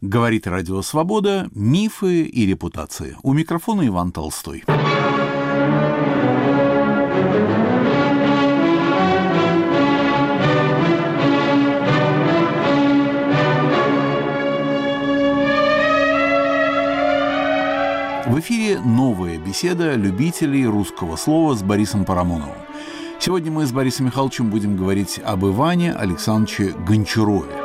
Говорит Радио Свобода. Мифы и репутации. У микрофона Иван Толстой. В эфире новая беседа любителей русского слова с Борисом Парамоновым. Сегодня мы с Борисом Михайловичем будем говорить об Иване Александровиче Гончарове.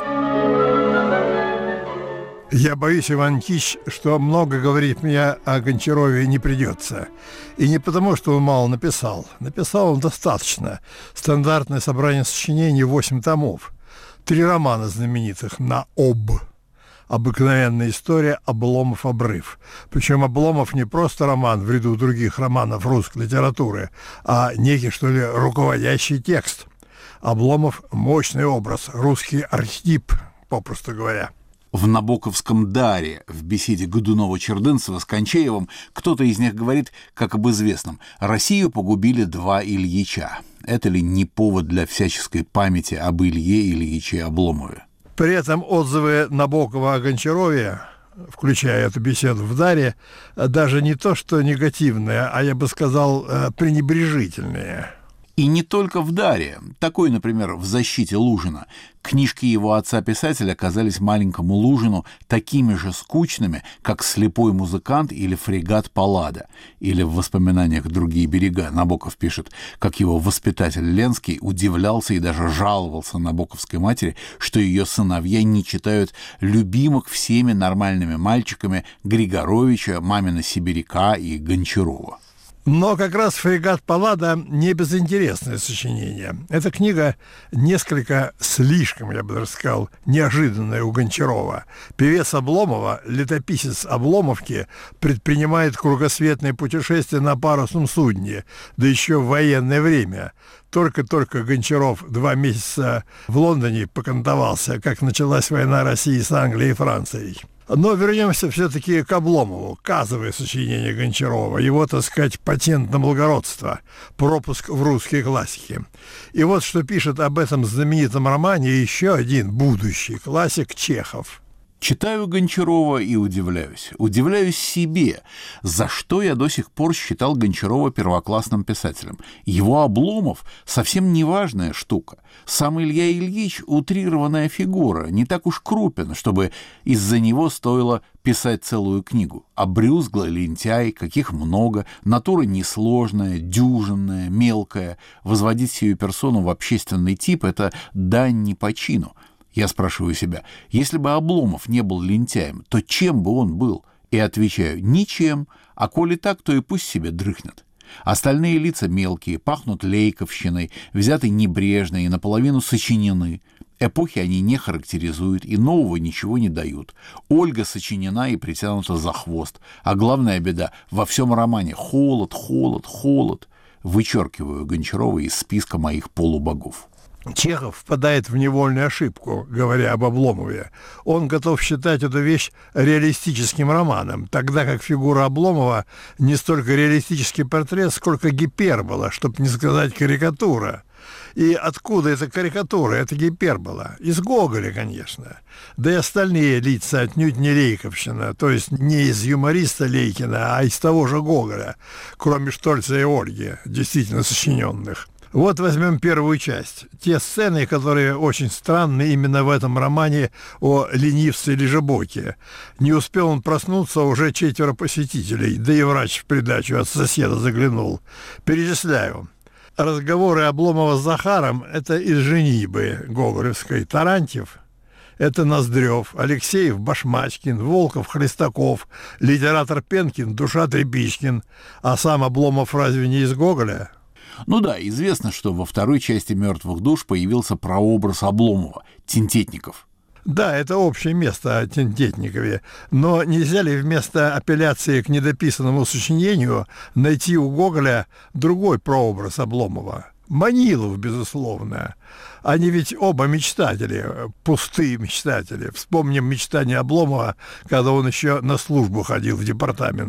Я боюсь, Иван Никитич, что много говорить мне о Гончарове не придется. И не потому, что он мало написал. Написал он достаточно. Стандартное собрание сочинений 8 томов. 3 романа знаменитых на «об». Обыкновенная история «Обломов обрыв». Причем «Обломов» не просто роман в ряду других романов русской литературы, а некий, что ли, руководящий текст. «Обломов» – мощный образ, русский архетип, попросту говоря. В «Набоковском даре» в беседе Годунова-Чердынцева с Кончеевым кто-то из них говорит, как об известном: «Россию погубили 2 Ильича». Это ли не повод для всяческой памяти об Илье Ильиче Обломове? При этом отзывы Набокова о Гончарове, включая эту беседу в «Даре», даже не то что негативные, а я бы сказал, пренебрежительные. И не только в «Даре». Такой, например, в «Защите Лужина». Книжки его отца-писателя казались маленькому Лужину такими же скучными, как «Слепой музыкант» или «Фрегат Паллада». Или в «Воспоминаниях другие берега» Набоков пишет, как его воспитатель Ленский удивлялся и даже жаловался набоковской матери, что ее сыновья не читают любимых всеми нормальными мальчиками Григоровича, Мамина Сибиряка и Гончарова. Но как раз «Фрегат Паллада» не безинтересное сочинение. Эта книга несколько слишком, я бы даже сказал, неожиданная у Гончарова. Певец Обломова, летописец Обломовки, предпринимает кругосветное путешествие на парусном судне, да еще в военное время. Только-только Гончаров 2 месяца в Лондоне покантовался, как началась война России с Англией и Францией. Но вернемся все-таки к Обломову. Казовое сочинение Гончарова, его, так сказать, патент на благородство, пропуск в русские классики. И вот что пишет об этом знаменитом романе еще один будущий классик Чехов. Читаю Гончарова и удивляюсь. Удивляюсь себе, за что я до сих пор считал Гончарова первоклассным писателем. Его Обломов совсем неважная штука. Сам Илья Ильич — утрированная фигура, не так уж крупен, чтобы из-за него стоило писать целую книгу. Обрюзглый лентяй, каких много, натура несложная, дюжинная, мелкая. Возводить сию персону в общественный тип — это дань не по чину. Я спрашиваю себя, если бы Обломов не был лентяем, то чем бы он был? И отвечаю, ничем, а коли так, то и пусть себе дрыхнет. Остальные лица мелкие, пахнут лейковщиной, взяты небрежно и наполовину сочинены. Эпохи они не характеризуют и нового ничего не дают. Ольга сочинена и притянута за хвост. А главная беда — во всем романе холод, холод, холод. Вычеркиваю Гончарова из списка моих полубогов. Чехов впадает в невольную ошибку, говоря об Обломове. Он готов считать эту вещь реалистическим романом, тогда как фигура Обломова не столько реалистический портрет, сколько гипербола, чтобы не сказать карикатура. И откуда эта карикатура, эта гипербола? Из Гоголя, конечно. Да и остальные лица отнюдь не лейковщина, то есть не из юмориста Лейкина, а из того же Гоголя, кроме Штольца и Ольги, действительно сочиненных. Вот возьмем первую часть. Те сцены, которые очень странны именно в этом романе о ленивце Лежебоке. Не успел он проснуться, уже 4 посетителей, да и врач в придачу от соседа заглянул. Перечисляю. Разговоры Обломова с Захаром – это из «Женитьбы» гоголевской. Тарантьев – это Ноздрев, Алексеев – Башмачкин, Волков – Хлестаков, литератор Пенкин – Душа Тряпичкин. А сам Обломов разве не из Гоголя? Ну да, известно, что во второй части «Мертвых душ» появился прообраз Обломова – Тинтетников. Да, это общее место о Тинтетникове, но нельзя ли вместо апелляции к недописанному сочинению найти у Гоголя другой прообраз Обломова? Манилов, безусловно. Они ведь оба мечтатели, пустые мечтатели. Вспомним мечтания Обломова, когда он еще на службу ходил в департамент.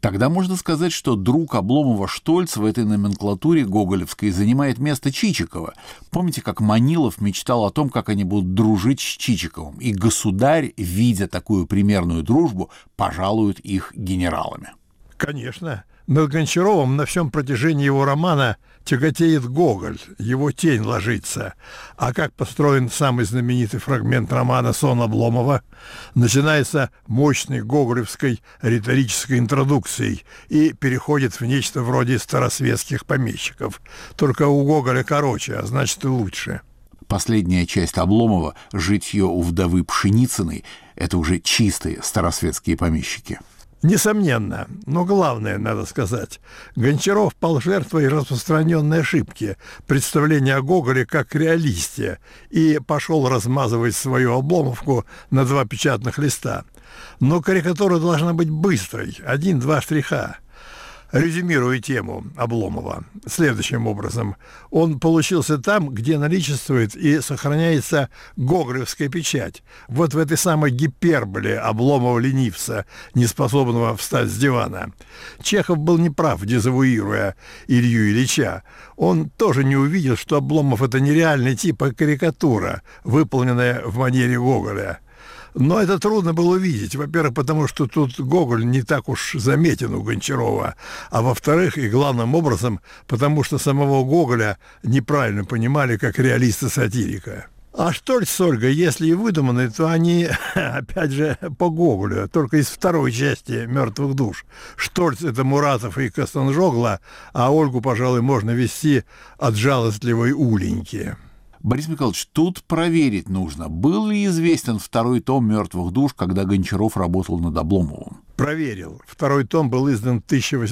Тогда можно сказать, что друг Обломова Штольц в этой номенклатуре гоголевской занимает место Чичикова. Помните, как Манилов мечтал о том, как они будут дружить с Чичиковым, и государь, видя такую примерную дружбу, пожалует их генералами? Конечно. Над Гончаровым на всем протяжении его романа тяготеет Гоголь, его тень ложится. А как построен самый знаменитый фрагмент романа «Сон Обломова», начинается мощной гоголевской риторической интродукцией и переходит в нечто вроде старосветских помещиков. Только у Гоголя короче, а значит и лучше. Последняя часть Обломова «Житье у вдовы Пшеницыной» — это уже чистые старосветские помещики. Несомненно, но главное, надо сказать, Гончаров пал жертвой распространенной ошибки представления о Гоголе как реалисте и пошел размазывать свою обломовку на 2 печатных листа. Но карикатура должна быть быстрой, 1-2 штриха. Резюмирую тему Обломова следующим образом. Он получился там, где наличествует и сохраняется гоголевская печать. Вот в этой самой гиперболе Обломова-ленивца, неспособного встать с дивана. Чехов был неправ, дезавуируя Илью Ильича. Он тоже не увидел, что Обломов – это нереальный тип, а карикатура, выполненная в манере Гоголя. Но это трудно было увидеть. Во-первых, потому что тут Гоголь не так уж заметен у Гончарова. А во-вторых, и главным образом, потому что самого Гоголя неправильно понимали как реалиста-сатирика. А Штольц с Ольгой, если и выдуманы, то они, опять же, по Гоголю, только из второй части «Мертвых душ». Штольц – это Муратов и Костанжогла, а Ольгу, пожалуй, можно вести от жалостливой Уленьки. Борис Михайлович, тут проверить нужно, был ли известен второй том «Мертвых душ», когда Гончаров работал над Обломовым? Проверил. Второй том был издан в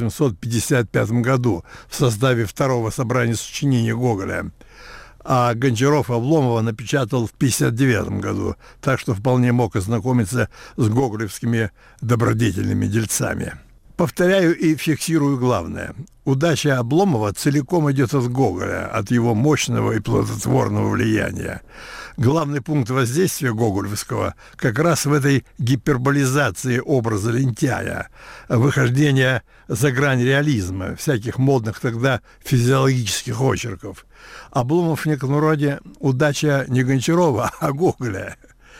1855 году в составе второго собрания сочинений Гоголя. А Гончаров Обломова напечатал в 1959 году, так что вполне мог ознакомиться с гоголевскими добродетельными дельцами. Повторяю и фиксирую главное. Удача Обломова целиком идет от Гоголя, от его мощного и плодотворного влияния. Главный пункт воздействия гоголевского как раз в этой гиперболизации образа лентяя, выхождения за грань реализма, всяких модных тогда физиологических очерков. Обломов в некотором роде удача не Гончарова, а Гоголя.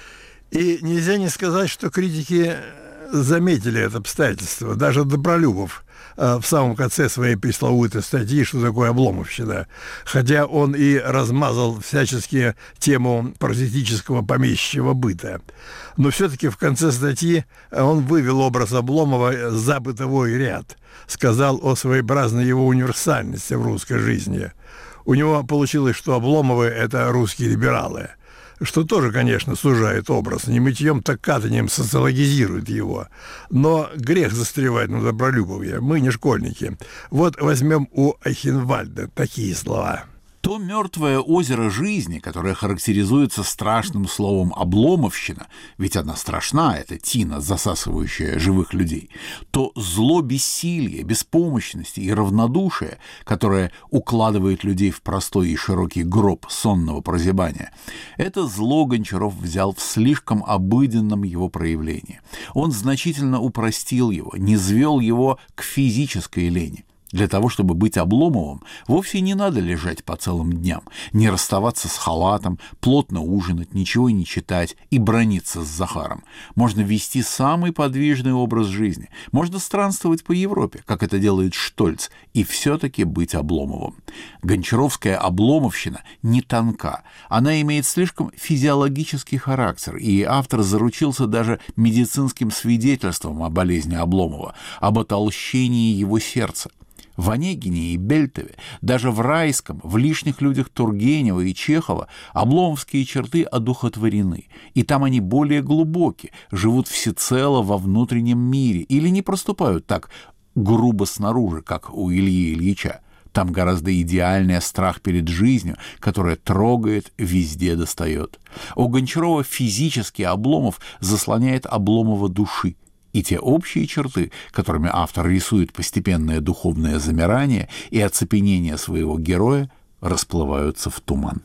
И нельзя не сказать, что критики заметили это обстоятельство. Даже Добролюбов в самом конце своей пресловутой статьи «Что такое обломовщина?», хотя он и размазал всячески тему паразитического помещичьего быта. Но все-таки в конце статьи он вывел образ Обломова за бытовой ряд, сказал о своеобразной его универсальности в русской жизни. У него получилось, что Обломовы – это русские либералы, что тоже, конечно, сужает образ, не мытьем, так катанием социологизирует его. Но грех застревать на Добролюбове, мы не школьники. Вот возьмем у Айхенвальда такие слова. То мертвое озеро жизни, которое характеризуется страшным словом «обломовщина», ведь она страшна, это тина, засасывающая живых людей, то зло бессилия, беспомощности и равнодушия, которое укладывает людей в простой и широкий гроб сонного прозябания, это зло Гончаров взял в слишком обыденном его проявлении. Он значительно упростил его, низвел его к физической лени. Для того, чтобы быть Обломовым, вовсе не надо лежать по целым дням, не расставаться с халатом, плотно ужинать, ничего не читать и браниться с Захаром. Можно вести самый подвижный образ жизни, можно странствовать по Европе, как это делает Штольц, и все-таки быть Обломовым. Гончаровская обломовщина не тонка, она имеет слишком физиологический характер, и автор заручился даже медицинским свидетельством о болезни Обломова, об отолщении его сердца. В Онегине и Бельтове, даже в Райском, в лишних людях Тургенева и Чехова обломовские черты одухотворены, и там они более глубоки, живут всецело во внутреннем мире или не проступают так грубо снаружи, как у Ильи Ильича. Там гораздо идеальнее страх перед жизнью, которая трогает, везде достает. У Гончарова физический Обломов заслоняет Обломова души. И те общие черты, которыми автор рисует постепенное духовное замирание и оцепенение своего героя, расплываются в туман.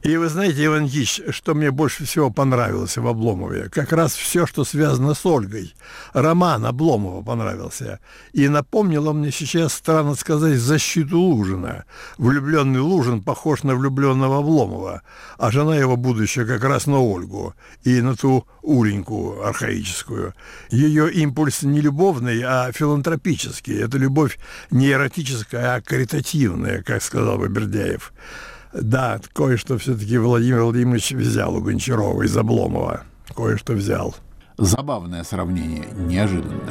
И вы знаете, Иван Ильич, что мне больше всего понравилось в Обломове? Как раз все, что связано с Ольгой. Роман Обломова понравился. И напомнил он мне сейчас, странно сказать, защиту Лужина. Влюбленный Лужин похож на влюбленного Обломова, а жена его будущая как раз на Ольгу и на ту Уленьку архаическую. Ее импульс не любовный, а филантропический. Это любовь не эротическая, а каритативная, как сказал бы Бердяев. Да, кое-что все-таки Владимир Владимирович взял у Гончарова из Обломова. Кое-что взял. Забавное сравнение, неожиданное.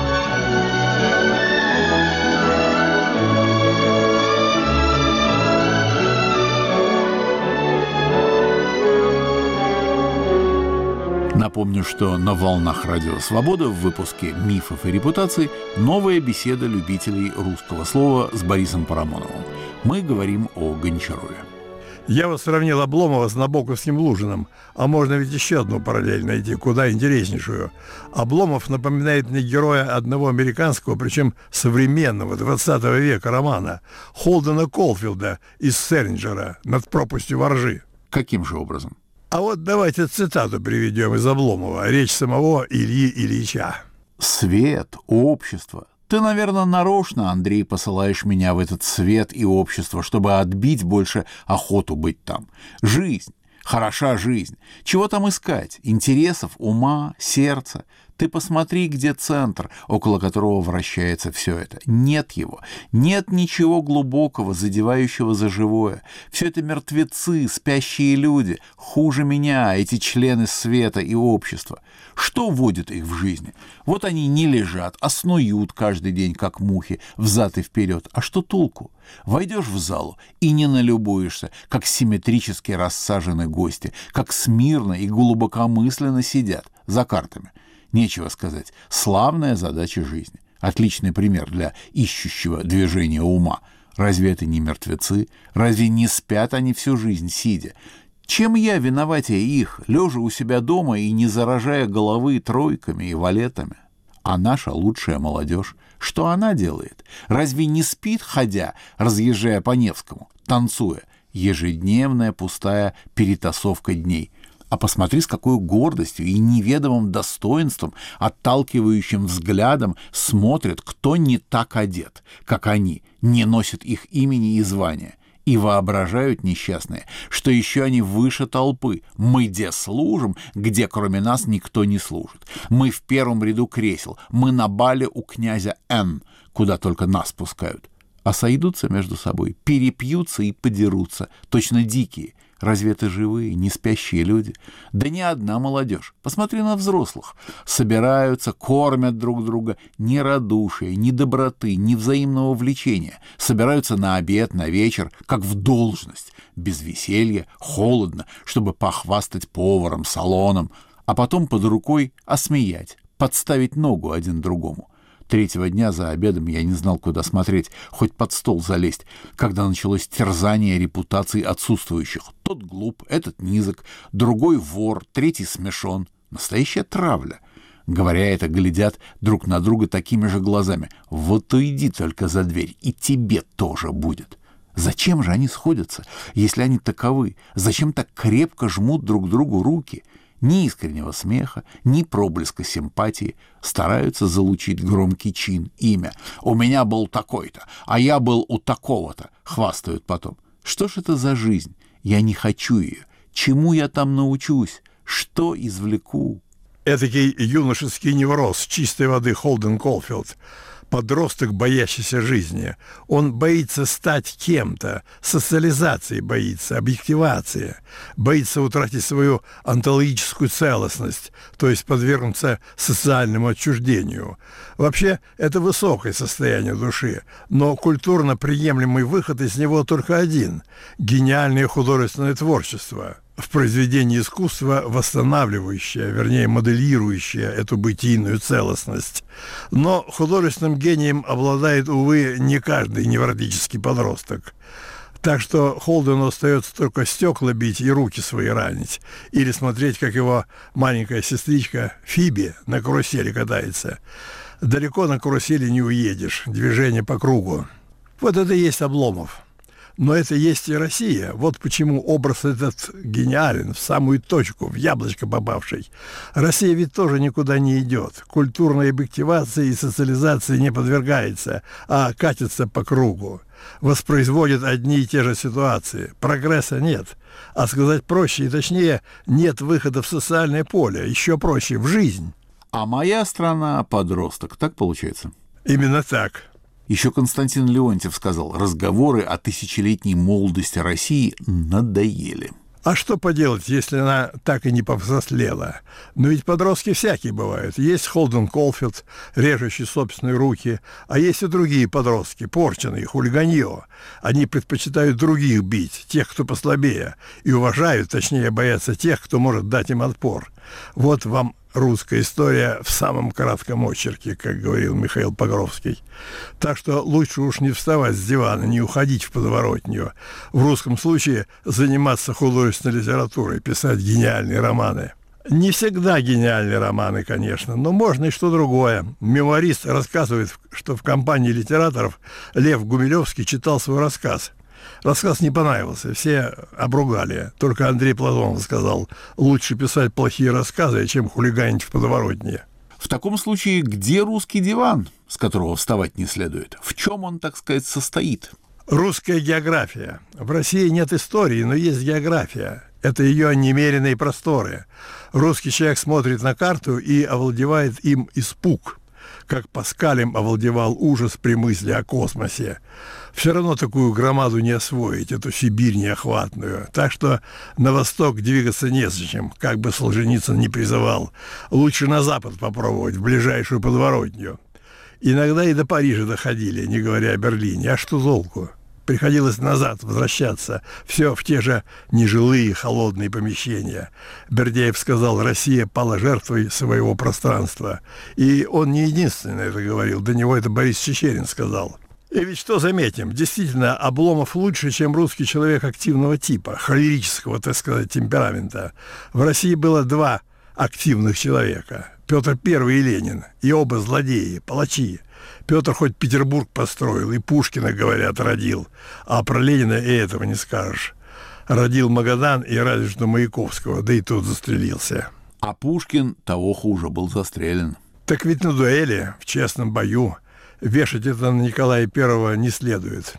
Напомню, что на волнах Радио Свобода в выпуске «Мифов и репутаций» новая беседа любителей русского слова с Борисом Парамоновым. Мы говорим о Гончарове. Я вот сравнил Обломова с набоковским Лужиным, а можно ведь еще одну параллель найти, куда интереснейшую. Обломов напоминает мне героя одного американского, причем современного, 20 века романа, Холдена Колфилда из Селлинджера «Над пропастью воржи». Каким же образом? А вот давайте цитату приведем из Обломова, речь самого Ильи Ильича. «Свет, общество. Ты, наверное, нарочно, Андрей, посылаешь меня в этот свет и общество, чтобы отбить больше охоту быть там. Жизнь. Хороша жизнь. Чего там искать? Интересов, ума, сердца? Ты посмотри, где центр, около которого вращается все это. Нет его. Нет ничего глубокого, задевающего за живое. Все это мертвецы, спящие люди. Хуже меня, эти члены света и общества. Что вводит их в жизни? Вот они не лежат, а снуют каждый день, как мухи, взад и вперед. А что толку? Войдешь в залу и не налюбуешься, как симметрически рассажены гости, как смирно и глубокомысленно сидят за картами. Нечего сказать. Славная задача жизни. Отличный пример для ищущего движения ума. Разве это не мертвецы? Разве не спят они всю жизнь, сидя? Чем я виноватее их, лежа у себя дома и не заражая головы тройками и валетами? А наша лучшая молодежь, что она делает? Разве не спит, ходя, разъезжая по Невскому, танцуя? Ежедневная пустая перетасовка дней. А посмотри, с какой гордостью и неведомым достоинством, отталкивающим взглядом смотрят, кто не так одет, как они, не носит их имени и звания. И воображают несчастные, что еще они выше толпы. Мы где служим, где кроме нас никто не служит. Мы в первом ряду кресел, мы на бале у князя Н, куда только нас пускают. А сойдутся между собой, перепьются и подерутся, точно дикие. Разве это живые, не спящие люди? Да не одна молодежь. Посмотри на взрослых. Собираются, кормят друг друга. Ни радушия, ни доброты, ни взаимного влечения. Собираются на обед, на вечер, как в должность. Без веселья, холодно, чтобы похвастать поваром, салоном. А потом под рукой осмеять, подставить ногу один другому. Третьего дня за обедом я не знал, куда смотреть, хоть под стол залезть, когда началось терзание репутаций отсутствующих. Тот глуп, этот низок, другой вор, третий смешон. Настоящая травля. Говоря это, глядят друг на друга такими же глазами. Вот уйди только за дверь, и тебе тоже будет. Зачем же они сходятся, если они таковы? Зачем так крепко жмут друг другу руки? Ни искреннего смеха, ни проблеска симпатии. Стараются залучить громкий чин, имя. «У меня был такой-то, а я был у такого-то», хвастают потом. Что ж это за жизнь? Я не хочу ее. Чему я там научусь? Что извлеку? Этакий юношеский невроз чистой воды Холден Колфилд. Подросток, боящийся жизни. Он боится стать кем-то, социализации боится, объективации, боится утратить свою онтологическую целостность, то есть подвергнуться социальному отчуждению. Вообще, это высокое состояние души, но культурно приемлемый выход из него только один – гениальное художественное творчество. В произведении искусства восстанавливающее, вернее, моделирующее эту бытийную целостность. Но художественным гением обладает, увы, не каждый невротический подросток. Так что Холдену остается только стекла бить и руки свои ранить. Или смотреть, как его маленькая сестричка Фиби на карусели катается. Далеко на карусели не уедешь, движение по кругу. Вот это и есть Обломов. Но это есть и Россия. Вот почему образ этот гениален, в самую точку, в яблочко попавший. Россия ведь тоже никуда не идет. Культурной объективации и социализации не подвергается, а катится по кругу. Воспроизводит одни и те же ситуации. Прогресса нет. А сказать проще и точнее, нет выхода в социальное поле. Еще проще, в жизнь. А моя страна — подросток. Так получается? Именно так. Еще Константин Леонтьев сказал: разговоры о тысячелетней молодости России надоели. А что поделать, если она так и не повзрослела? Но ведь подростки всякие бывают. Есть Холден Колфилд, режущий собственные руки, а есть и другие подростки, порченые, хулиганье. Они предпочитают других бить, тех, кто послабее, и уважают, точнее, боятся тех, кто может дать им отпор. Вот вам русская история в самом кратком очерке, как говорил Михаил Погровский. Так что лучше уж не вставать с дивана, не уходить в подворотню. В русском случае заниматься художественной литературой, писать гениальные романы. Не всегда гениальные романы, конечно, но можно и что другое. Мемуарист рассказывает, что в компании литераторов Лев Гумилевский читал свой рассказ. Рассказ не понравился, все обругали. Только Андрей Платонов сказал: лучше писать плохие рассказы, чем хулиганить в подворотне. В таком случае, где русский диван, с которого вставать не следует? В чем он, так сказать, состоит? Русская география. В России нет истории, но есть география. Это ее немеренные просторы. Русский человек смотрит на карту и овладевает им испуг, как Паскалем овладевал ужас при мысли о космосе. Все равно такую громаду не освоить, эту Сибирь неохватную. Так что на восток двигаться незачем, как бы Солженицын ни призывал. Лучше на запад попробовать, в ближайшую подворотню. Иногда и до Парижа доходили, не говоря о Берлине. А что толку? Приходилось назад возвращаться. Все в те же нежилые холодные помещения. Бердяев сказал: Россия пала жертвой своего пространства. И он не единственный это говорил. До него это Борис Чичерин сказал. И ведь что заметим, действительно, Обломов лучше, чем русский человек активного типа, холерического, так сказать, темперамента. В России было два активных человека: Петр I и Ленин, и оба злодеи, палачи. Петр хоть Петербург построил, и Пушкина, говорят, родил, а про Ленина и этого не скажешь. Родил Магадан и разве что Маяковского, да и тот застрелился. А Пушкин того хуже, был застрелен. Так ведь на дуэли, в честном бою, вешать это на Николая I не следует.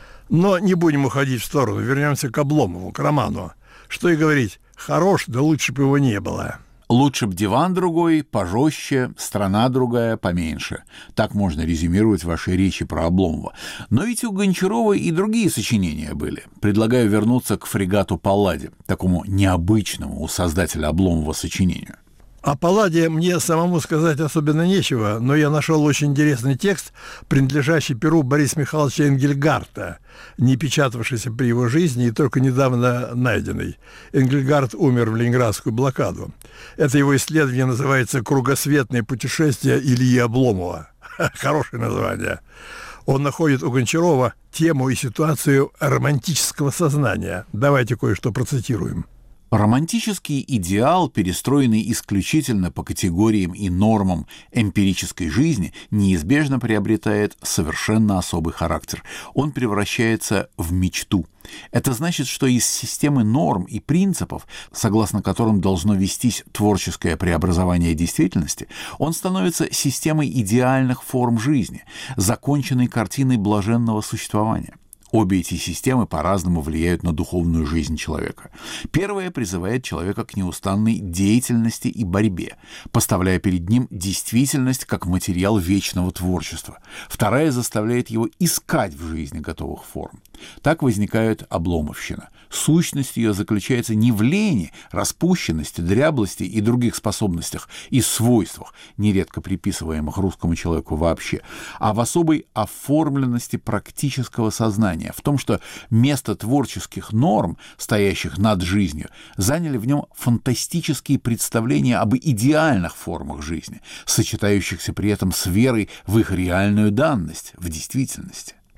Но не будем уходить в сторону, вернемся к Обломову, к роману. Что и говорить, хорош, да лучше бы его не было. Лучше б диван другой, пожестче, страна другая, поменьше. Так можно резюмировать ваши речи про Обломова. Но ведь у Гончарова и другие сочинения были. Предлагаю вернуться к фрегату Палладе, такому необычному у создателя Обломова сочинению. О Палладе мне самому сказать особенно нечего, но я нашел очень интересный текст, принадлежащий перу Бориса Михайловича Энгельгарта, не печатавшийся при его жизни и только недавно найденный. Энгельгарт умер в Ленинградскую блокаду. Это его исследование называется «Кругосветное путешествие Ильи Обломова». Хорошее название. Он находит у Гончарова тему и ситуацию романтического сознания. Давайте кое-что процитируем. Романтический идеал, перестроенный исключительно по категориям и нормам эмпирической жизни, неизбежно приобретает совершенно особый характер. Он превращается в мечту. Это значит, что из системы норм и принципов, согласно которым должно вестись творческое преобразование действительности, он становится системой идеальных форм жизни, законченной картиной блаженного существования. Обе эти системы по-разному влияют на духовную жизнь человека. Первая призывает человека к неустанной деятельности и борьбе, поставляя перед ним действительность как материал вечного творчества. Вторая заставляет его искать в жизни готовых форм. Так возникает обломовщина. Сущность ее заключается не в лени, распущенности, дряблости и других способностях и свойствах, нередко приписываемых русскому человеку вообще, а в особой оформленности практического сознания, в том, что место творческих норм, стоящих над жизнью, заняли в нем фантастические представления об идеальных формах жизни, сочетающихся при этом с верой в их реальную данность, в действительности.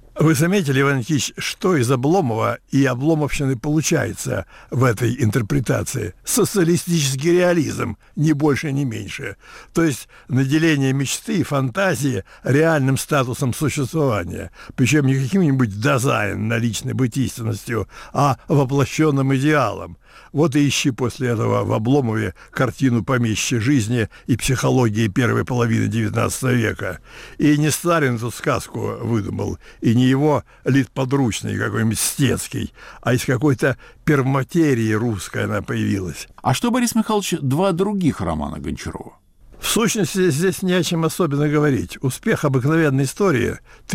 Вы заметили, Иван Никитич, что из Обломова и обломовщины получается в этой интерпретации? Социалистический реализм, ни больше, ни меньше. То есть наделение мечты и фантазии реальным статусом существования. Причем не каким-нибудь дизайн наличной быть истинностью, а воплощенным идеалом. Вот и ищи после этого в Обломове картину помещичьей жизни и психологии первой половины XIX века. И не Сталин эту сказку выдумал, и не его литподручный какой-нибудь Стецкий, а из какой-то первоматерии русской она появилась. А что, Борис Михайлович, два других романа Гончарова? В сущности, здесь не о чем особенно говорить. Успех обыкновенной истории,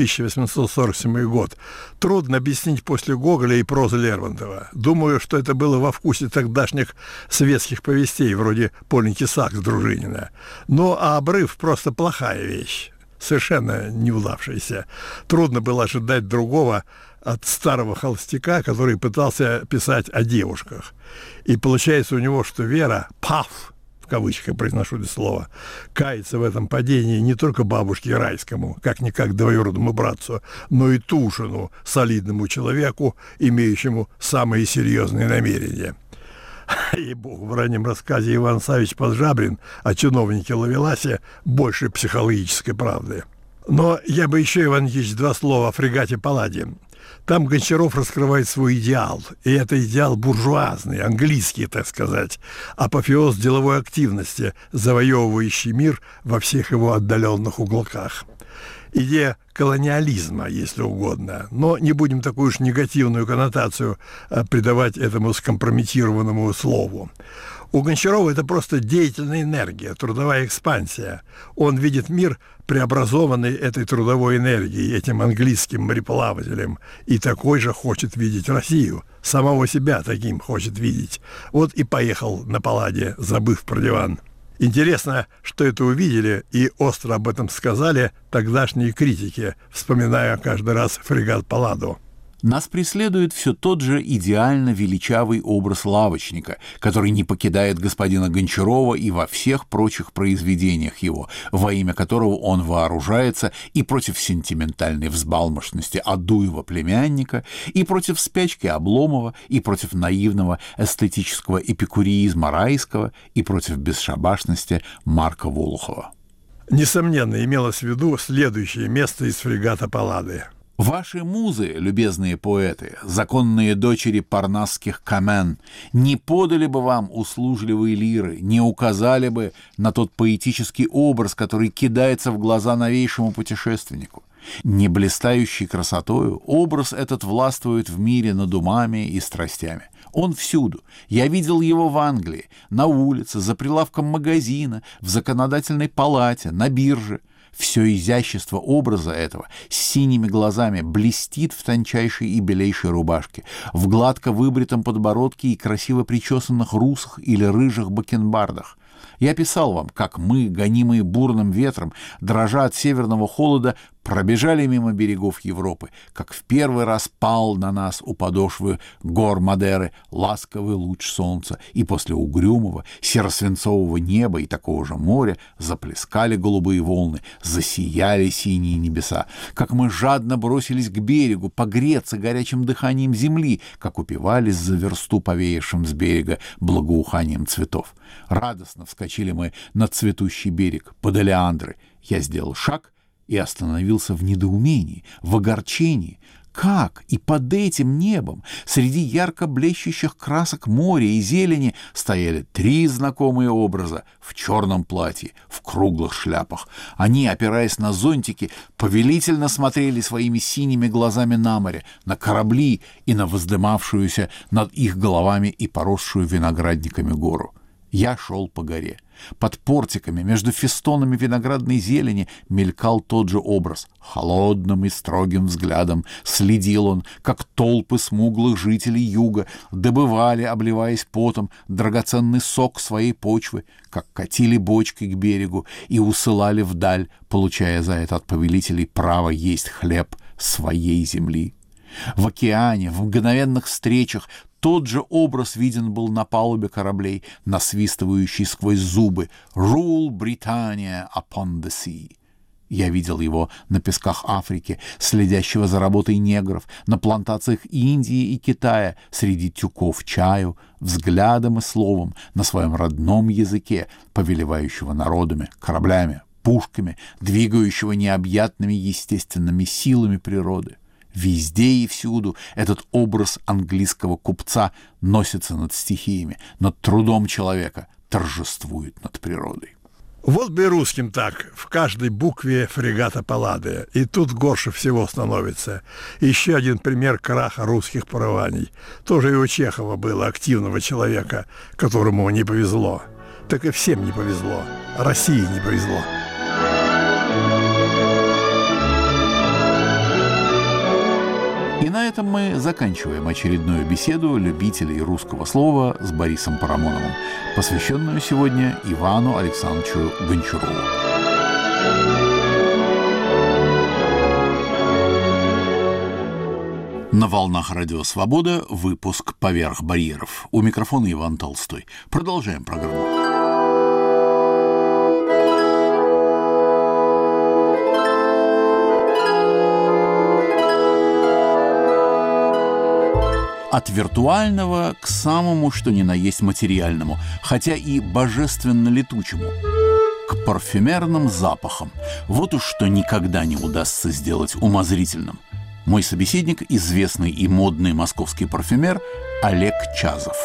1847 год, трудно объяснить после Гоголя и прозы Лермонтова. Думаю, что это было во вкусе тогдашних светских повестей, вроде «Поленьки Сакс» Дружинина. Ну, а обрыв просто плохая вещь, совершенно не удавшаяся. Трудно было ожидать другого от старого холостяка, который пытался писать о девушках. И получается у него, что Вера «паф», в кавычках произношу это слово, кается в этом падении не только бабушке Райскому, как-никак двоюродному братцу, но и Тушину, солидному человеку, имеющему самые серьезные намерения. Ей-богу, в раннем рассказе Иван Саввич Поджабрин о чиновнике Ловеласе больше психологической правды. Но я бы еще, Иван Никитич, два слова о фрегате «Палладе». Там Гончаров раскрывает свой идеал, и это идеал буржуазный, английский, так сказать, апофеоз деловой активности, завоевывающий мир во всех его отдаленных уголках. Идея колониализма, если угодно, но не будем такую уж негативную коннотацию придавать этому скомпрометированному слову. У Гончарова это просто деятельная энергия, трудовая экспансия. Он видит мир, преобразованный этой трудовой энергией, этим английским мореплавателем, и такой же хочет видеть Россию. Самого себя таким хочет видеть. Вот и поехал на «Палладе», забыв про диван. Интересно, что это увидели и остро об этом сказали тогдашние критики, вспоминая каждый раз фрегат «Палладу». Нас преследует все тот же идеально величавый образ лавочника, который не покидает господина Гончарова и во всех прочих произведениях его, во имя которого он вооружается и против сентиментальной взбалмошности Адуева племянника, и против спячки Обломова, и против наивного эстетического эпикуризма Райского, и против бесшабашности Марка Волохова. Несомненно, имелось в виду следующее место из фрегата «Паллады». Ваши музы, любезные поэты, законные дочери парнасских камен, не подали бы вам услужливые лиры, не указали бы на тот поэтический образ, который кидается в глаза новейшему путешественнику. Не блистающий красотою, образ этот властвует в мире над умами и страстями. Он всюду. Я видел его в Англии, на улице, за прилавком магазина, в законодательной палате, на бирже. Все изящество образа этого с синими глазами блестит в тончайшей и белейшей рубашке, в гладко выбритом подбородке и красиво причесанных русых или рыжих бакенбардах. Я писал вам, как мы, гонимые бурным ветром, дрожа от северного холода, пробежали мимо берегов Европы, как в первый раз пал на нас у подошвы гор Мадеры ласковый луч солнца, и после угрюмого серо-свинцового неба и такого же моря заплескали голубые волны, засияли синие небеса, как мы жадно бросились к берегу погреться горячим дыханием земли, как упивались за версту повеявшим с берега благоуханием цветов. Радостно вскочили мы на цветущий берег под олеандры. Я сделал шаг и остановился в недоумении, в огорчении. Как и под этим небом, среди ярко блещущих красок моря и зелени, стояли три знакомые образа в черном платье, в круглых шляпах. Они, опираясь на зонтики, повелительно смотрели своими синими глазами на море, на корабли и на воздымавшуюся над их головами и поросшую виноградниками гору. Я шел по горе. Под портиками, между фестонами виноградной зелени, мелькал тот же образ. Холодным и строгим взглядом следил он, как толпы смуглых жителей юга добывали, обливаясь потом, драгоценный сок своей почвы, как катили бочки к берегу и усылали вдаль, получая за это от повелителей право есть хлеб своей земли. В океане, в мгновенных встречах тот же образ виден был на палубе кораблей, насвистывающий сквозь зубы «Rule Britannia upon the sea». Я видел его на песках Африки, следящего за работой негров, на плантациях Индии и Китая, среди тюков чаю, взглядом и словом, на своем родном языке, повелевающего народами, кораблями, пушками, двигающего необъятными естественными силами природы. Везде и всюду этот образ английского купца носится над стихиями, над трудом человека, торжествует над природой. Вот бы и русским так, в каждой букве фрегата Паллады. И тут горше всего становится. Еще один пример краха русских порываний. Тоже и у Чехова было, активного человека, которому не повезло. Так и всем не повезло. России не повезло. И на этом мы заканчиваем очередную беседу любителей русского слова с Борисом Парамоновым, посвященную сегодня Ивану Александровичу Гончарову. На волнах Радио Свобода выпуск «Поверх барьеров». У микрофона Иван Толстой. Продолжаем программу. От виртуального к самому, что ни на есть, материальному, хотя и божественно-летучему, к парфюмерным запахам. Вот уж что никогда не удастся сделать умозрительным. Мой собеседник – известный и модный московский парфюмер Олег Чазов.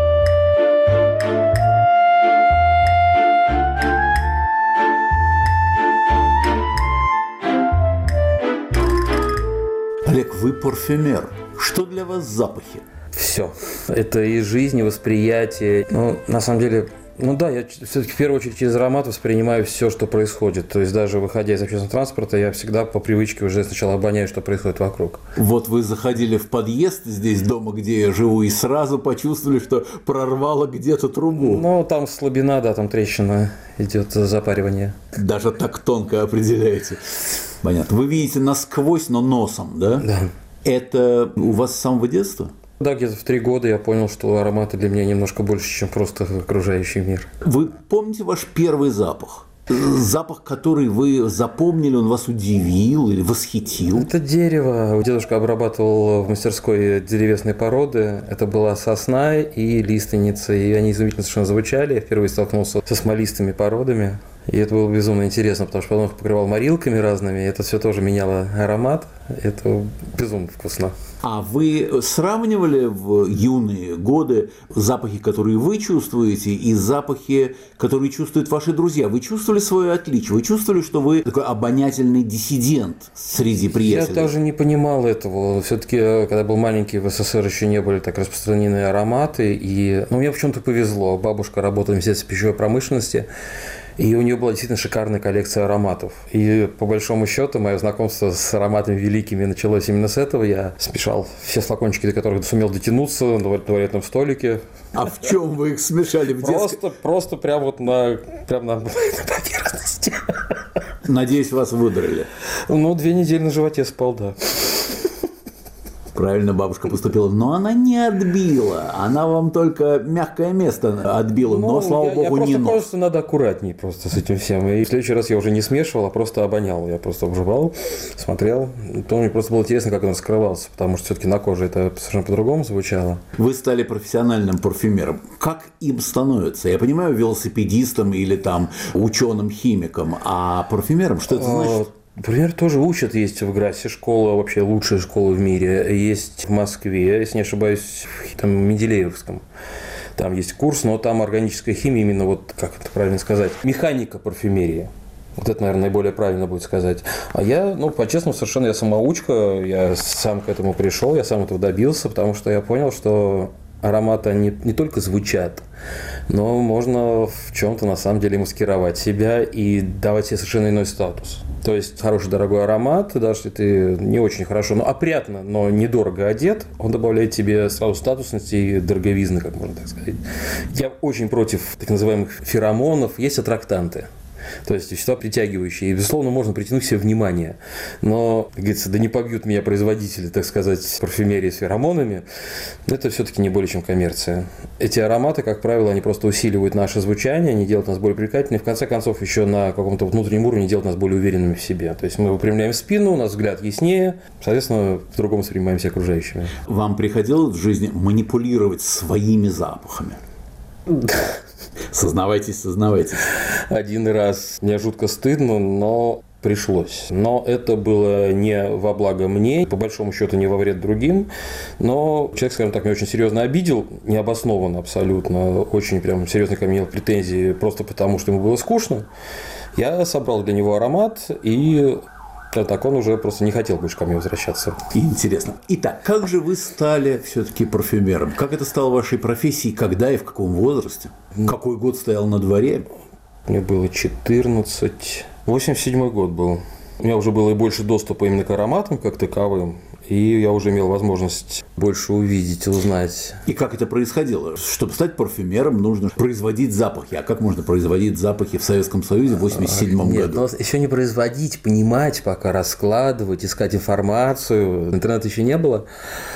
Олег, вы парфюмер. Что для вас запахи? Все. Это и жизнь, и восприятие. На самом деле, я все-таки в первую очередь через аромат воспринимаю все, что происходит. То есть даже выходя из общественного транспорта, я всегда по привычке уже сначала обоняю, что происходит вокруг. Вот вы заходили в подъезд здесь дома, где я живу, и сразу почувствовали, что прорвало где-то трубу. Там слабина, там трещина идет, запаривание. Даже так тонко определяете. Понятно. Вы видите насквозь, но носом, да? Да. Это у вас с самого детства? Да, где-то в 3 года я понял, что ароматы для меня немножко больше, чем просто окружающий мир. Вы помните ваш первый запах? Запах, который вы запомнили, он вас удивил или восхитил? Это дерево. Дедушка обрабатывал в мастерской древесной породы. Это была сосна и лиственница. И они изумительно совершенно звучали. Я впервые столкнулся со смолистыми породами. И это было безумно интересно, потому что потом их покрывал морилками разными. И это все тоже меняло аромат. Это безумно вкусно. А вы сравнивали в юные годы запахи, которые вы чувствуете, и запахи, которые чувствуют ваши друзья? Вы чувствовали свое отличие? Вы чувствовали, что вы такой обонятельный диссидент среди приятелей? Я даже не понимал этого. Все-таки, когда был маленький, в СССР еще не были так распространены ароматы. И мне почему-то повезло. Бабушка работала в Министерстве пищевой промышленности. И у нее была действительно шикарная коллекция ароматов. И по большому счету мое знакомство с ароматами великими началось именно с этого. Я смешал все флакончики, до которых сумел дотянуться на туалетном столике. А в чем вы их смешали? В детстве? Просто прям на поверхности. Надеюсь, вас выдрали. 2 недели на животе спал, да. Правильно бабушка поступила, но она не отбила, она вам только мягкое место отбила, но, слава богу, не нос. Просто надо аккуратней просто с этим всем. И в следующий раз я уже не смешивал, а просто обонял. Я просто обживал, смотрел. То мне просто было интересно, как он скрывался, потому что все-таки на коже это совершенно по-другому звучало. Вы стали профессиональным парфюмером. Как им становится? Я понимаю, велосипедистом или там ученым-химиком, а парфюмером что это значит? Например, тоже учат, есть в ГРАСе школа, вообще лучшая школа в мире, есть в Москве, если не ошибаюсь, в Менделеевском. Там есть курс, но там органическая химия, именно как это правильно сказать, механика парфюмерии. Вот это, наверное, наиболее правильно будет сказать. А я, по-честному, совершенно я самоучка, я сам к этому пришел, я сам этого добился, потому что я понял, что ароматы, они не только звучат, но можно в чем-то, на самом деле, маскировать себя и давать себе совершенно иной статус. То есть хороший дорогой аромат, даже если ты не очень хорошо, опрятно, но недорого одет, он добавляет тебе сразу статусности и дороговизны, как можно так сказать. Я очень против так называемых феромонов. Есть аттрактанты. То есть вещества притягивающие. И, безусловно, можно притянуть к себе внимание. Но, как говорится, да не побьют меня производители, так сказать, парфюмерии с феромонами. Это все-таки не более чем коммерция. Эти ароматы, как правило, они просто усиливают наше звучание, они делают нас более привлекательными. В конце концов, еще на каком-то внутреннем уровне делают нас более уверенными в себе. То есть мы выпрямляем спину, у нас взгляд яснее, соответственно, по-другому воспринимаемся окружающими. Вам приходилось в жизни манипулировать своими запахами? Сознавайтесь. Один раз мне жутко стыдно, но пришлось. Но это было не во благо мне, по большому счету не во вред другим, но человек, скажем так, меня очень серьезно обидел, необоснованно абсолютно, очень прям серьезно ко мне имел претензии просто потому, что ему было скучно. Я собрал для него аромат, и так он уже просто не хотел больше ко мне возвращаться. Интересно. Итак, как же вы стали все-таки парфюмером? Как это стало вашей профессией? Когда и в каком возрасте? Какой год стоял на дворе? Мне было 14. 87 год был. У меня уже было и больше доступа именно к ароматам как таковым. И я уже имел возможность больше увидеть, узнать. И как это происходило? Чтобы стать парфюмером, нужно производить запахи. А как можно производить запахи в Советском Союзе в 1987 году? Нет, но еще не производить, понимать, пока раскладывать, искать информацию. Интернета еще не было.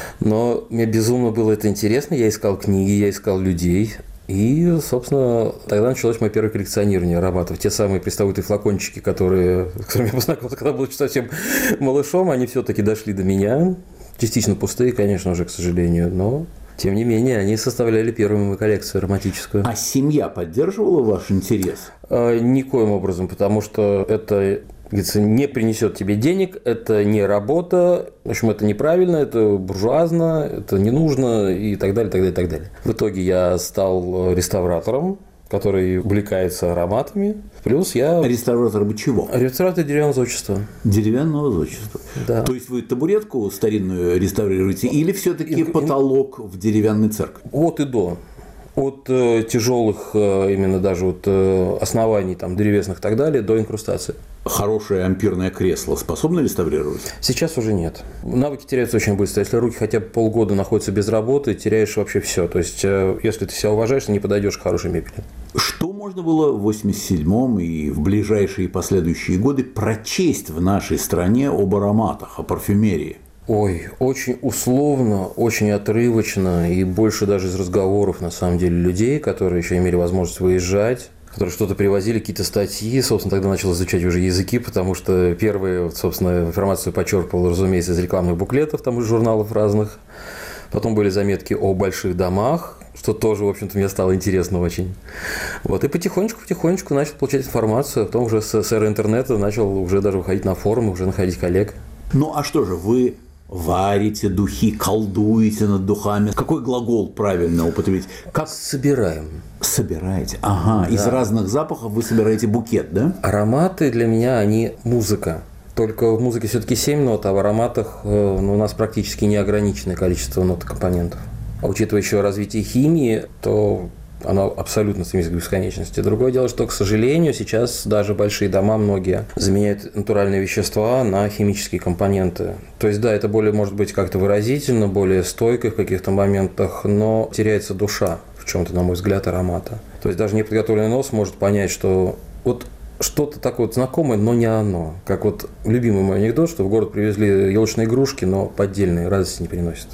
Но мне безумно было это интересно. Я искал книги, я искал людей. И, собственно, тогда началось мое первое коллекционирование ароматов. Те самые пресловутые флакончики, с которыми я познакомился, когда был совсем малышом, они все-таки дошли до меня. Частично пустые, конечно же, к сожалению, но, тем не менее, они составляли первую мою коллекцию ароматическую. А семья поддерживала ваш интерес? Никоим образом, потому что это, говорится, не принесет тебе денег, это не работа, в общем, это неправильно, это буржуазно, это не нужно и так далее, так далее, так далее. В итоге я стал реставратором, который увлекается ароматами. Плюс я... Реставратор бы чего? Реставратор деревянного зодчества. Деревянного зодчества. Да. То есть вы табуретку старинную реставрируете или все-таки потолок в деревянной церкви? От и до. От тяжелых именно даже от оснований там, древесных и так далее до инкрустации. Хорошее ампирное кресло способно реставрировать? Сейчас уже нет. Навыки теряются очень быстро. Если руки хотя бы полгода находятся без работы, теряешь вообще все. То есть, если ты себя уважаешь, ты не подойдешь к хорошей мебели. Что можно было в 1987-м и в ближайшие последующие годы прочесть в нашей стране об ароматах, о парфюмерии? Ой, очень условно, очень отрывочно и больше даже из разговоров, на самом деле, людей, которые еще имели возможность выезжать, которые что-то привозили, какие-то статьи. Собственно, тогда начал изучать уже языки, потому что первые, собственно, информацию почерпывал, разумеется, из рекламных буклетов, там из журналов разных. Потом были заметки о больших домах, что тоже, в общем-то, мне стало интересно очень. Вот, и потихонечку начал получать информацию, а потом уже с эры интернета начал уже даже выходить на форумы, уже находить коллег. Ну, а что же, вы варите духи, колдуете над духами? Какой глагол правильно употребить? Как? Собираем. Собираете? Ага, да. Из разных запахов вы собираете букет, да? Ароматы для меня, они музыка. Только в музыке все-таки 7 нот, а в ароматах у нас практически неограниченное количество нот и компонентов. А учитывая еще развитие химии, то оно абсолютно стремится к бесконечности. Другое дело, что, к сожалению, сейчас даже большие дома многие заменяют натуральные вещества на химические компоненты. То есть, да, это более, может быть, как-то выразительно, более стойко в каких-то моментах, но теряется душа в чем-то, на мой взгляд, аромата. То есть, даже неподготовленный нос может понять, что вот что-то такое вот знакомое, но не оно. Как вот любимый мой анекдот, что в город привезли елочные игрушки, но поддельные, радости не приносят.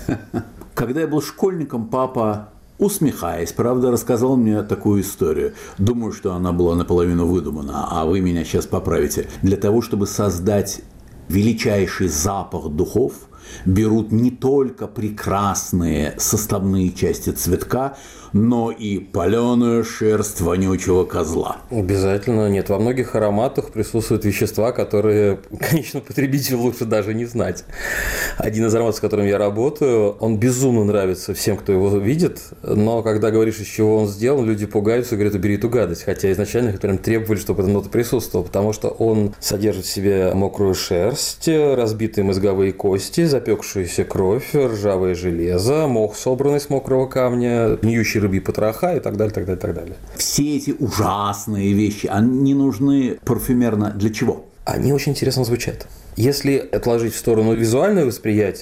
Когда я был школьником, папа, усмехаясь, правда, рассказал мне такую историю. Думаю, что она была наполовину выдумана, а вы меня сейчас поправите. Для того, чтобы создать величайший запах духов, берут не только прекрасные составные части цветка, но и паленую шерсть вонючего козла. Обязательно. Нет, во многих ароматах присутствуют вещества, которые, конечно, потребителю лучше даже не знать. Один из ароматов, с которым я работаю, он безумно нравится всем, кто его видит, но когда говоришь, из чего он сделан, люди пугаются и говорят, убери эту гадость. Хотя изначально прям требовали, чтобы эта нота присутствовала, потому что он содержит в себе мокрую шерсть, разбитые мозговые кости, запекшуюся кровь, ржавое железо, мох, собранный с мокрого камня, гниющий рыбьи потроха и так далее, так далее, так далее. Все эти ужасные вещи, они нужны парфюмерно для чего? Они очень интересно звучат. Если отложить в сторону визуальное восприятие,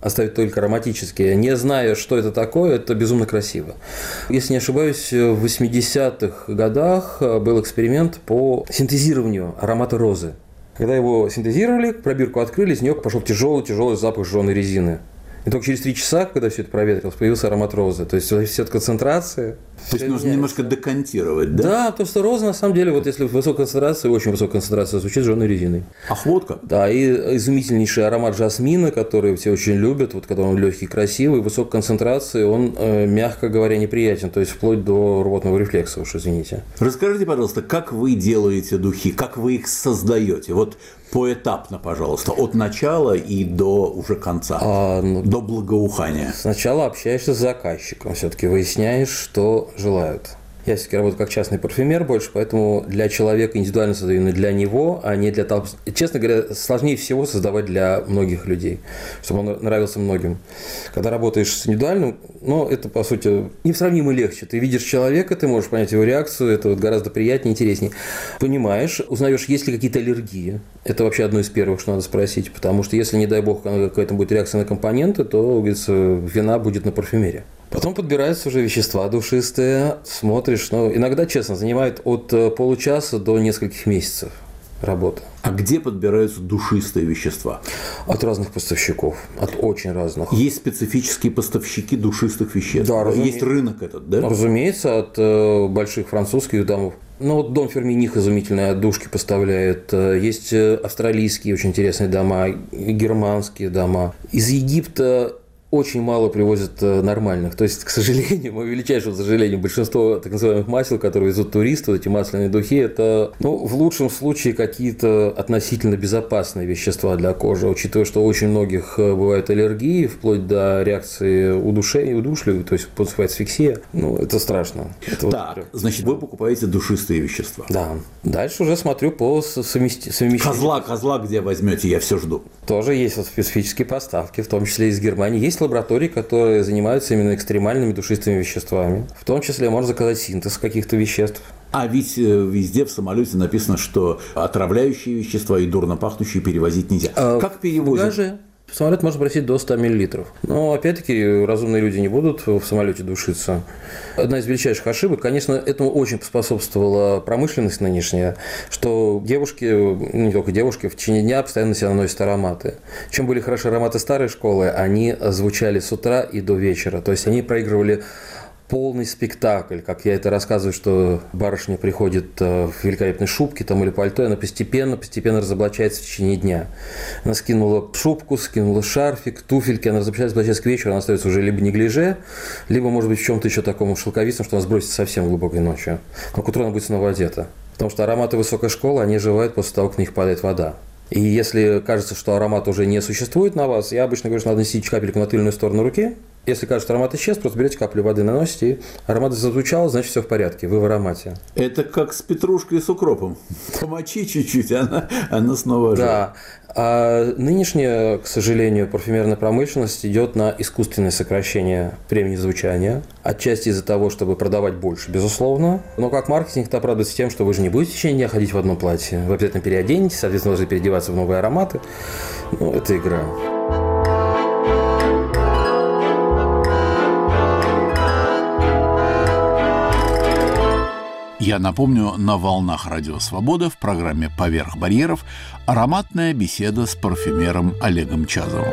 оставить только ароматические, не зная, что это такое, это безумно красиво. Если не ошибаюсь, в 80-х годах был эксперимент по синтезированию аромата розы. Когда его синтезировали, пробирку открыли, из нее пошел тяжелый запах жженой резины. И только через 3 часа, когда все это проветрилось, появился аромат розы. То есть вся эта концентрация. То есть нужно немножко декантировать, да? Да, потому что роза, на самом деле, вот если в высокой концентрации, очень высокая концентрация, звучит жженой резиной. Ах, вот как. Да, и изумительнейший аромат жасмина, который все очень любят, вот когда он легкий, красивый, в высокой концентрации, он, мягко говоря, неприятен, то есть вплоть до рвотного рефлекса, уж извините. Расскажите, пожалуйста, как вы делаете духи, как вы их создаете? Вот поэтапно, пожалуйста, от начала и до уже конца, до благоухания. Сначала общаешься с заказчиком, все-таки выясняешь, что желают. Я все-таки работаю как частный парфюмер больше, поэтому для человека индивидуально создаю именно для него, а не для толпы. Честно говоря, сложнее всего создавать для многих людей, чтобы он нравился многим. Когда работаешь с индивидуальным, это, по сути, несравнимо легче. Ты видишь человека, ты можешь понять его реакцию, это вот гораздо приятнее, интереснее. Понимаешь, узнаешь, есть ли какие-то аллергии. Это вообще одно из первых, что надо спросить, потому что если, не дай бог, какая-то будет реакция на компоненты, то, говорится, вина будет на парфюмере. Потом подбираются уже вещества душистые, смотришь, иногда, честно, занимает от получаса до нескольких месяцев работы. А где подбираются душистые вещества? От разных поставщиков, от очень разных. Есть специфические поставщики душистых веществ? Да, есть рынок этот, да? Разумеется, от больших французских домов. Дом Ферминих изумительные отдушки поставляет. Есть австралийские очень интересные дома, германские дома. Из Египта очень мало привозят нормальных. То есть, к сожалению, мое величайшее сожаление, большинство так называемых масел, которые везут туристы, эти масляные духи, это, в лучшем случае, какие-то относительно безопасные вещества для кожи, учитывая, что у очень многих бывают аллергии, вплоть до реакции удушливой, то есть называется асфиксия. Это страшно. Это так, значит, вы покупаете душистые вещества. Да. Дальше уже смотрю по совмещению. Козла где возьмете, я все жду. Тоже есть специфические поставки, в том числе из Германии. Есть лаборатории, которые занимаются именно экстремальными душистыми веществами. В том числе можно заказать синтез каких-то веществ. А ведь везде в самолете написано, что отравляющие вещества и дурно пахнущие перевозить нельзя. Как перевозят? В самолет можно бросить до 100 мл. Но, опять-таки, разумные люди не будут в самолете душиться. Одна из величайших ошибок, конечно, этому очень поспособствовала промышленность нынешняя, что девушки, не только девушки, в течение дня постоянно себя наносят ароматы. Чем были хороши ароматы старой школы, они звучали с утра и до вечера. То есть, они проигрывали полный спектакль, как я это рассказываю, что барышня приходит в великолепной шубке или пальто, и она постепенно разоблачается в течение дня. Она скинула шубку, скинула шарфик, туфельки, она разоблачается к вечеру, она остается уже либо неглиже, либо, может быть, в чем-то еще таком шелковистом, что она сбросится совсем глубокой ночью. Но к утру она будет снова одета. Потому что ароматы высокой школы, они оживают после того, как на них падает вода. И если кажется, что аромат уже не существует на вас, я обычно говорю, что надо носить капельку на тыльную сторону руки. Если кажется, что аромат исчез, просто берете каплю воды, наносите, и аромат зазвучал, значит, все в порядке, вы в аромате. Это как с петрушкой и с укропом. Помочи чуть-чуть, она снова оживет. Да. А нынешняя, к сожалению, парфюмерная промышленность идет на искусственное сокращение времени звучания. Отчасти из-за того, чтобы продавать больше, безусловно. Но как маркетинг это оправдывается тем, что вы же не будете в течение дня ходить в одном платье. Вы обязательно переоденетесь, соответственно, должны переодеваться в новые ароматы. Это игра. Я напомню, на волнах Радио Свобода в программе «Поверх барьеров» ароматная беседа с парфюмером Олегом Чазовым.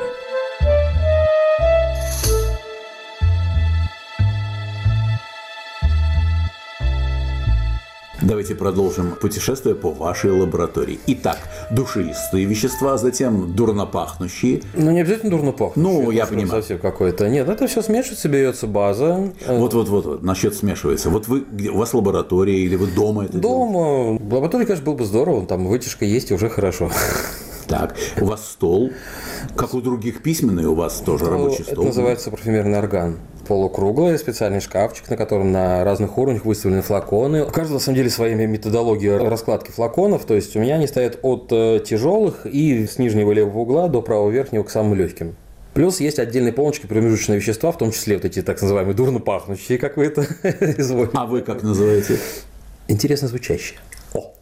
Давайте продолжим путешествие по вашей лаборатории. Итак, душистые вещества, затем дурнопахнущие. Не обязательно дурнопахнущие. Я понимаю. Совсем какой-то. Нет, это все смешивается, берется база. Вот, насчет смешивается. Вот у вас лаборатория или вы дома это дома. В лаборатории, конечно, было бы здорово. Там вытяжка есть, и уже хорошо. Так, у вас стол, как у других письменный, у вас тоже рабочий стол. Это называется парфюмерный орган. Полукруглый специальный шкафчик, на котором на разных уровнях выставлены флаконы. У каждого, на самом деле, своя методология раскладки флаконов. То есть у меня они стоят от тяжелых и с нижнего левого угла до правого верхнего к самым легким. Плюс есть отдельные полочки промежуточные вещества, в том числе вот эти так называемые дурно пахнущие, как вы это изволите. А вы как называете? Интересно звучащие.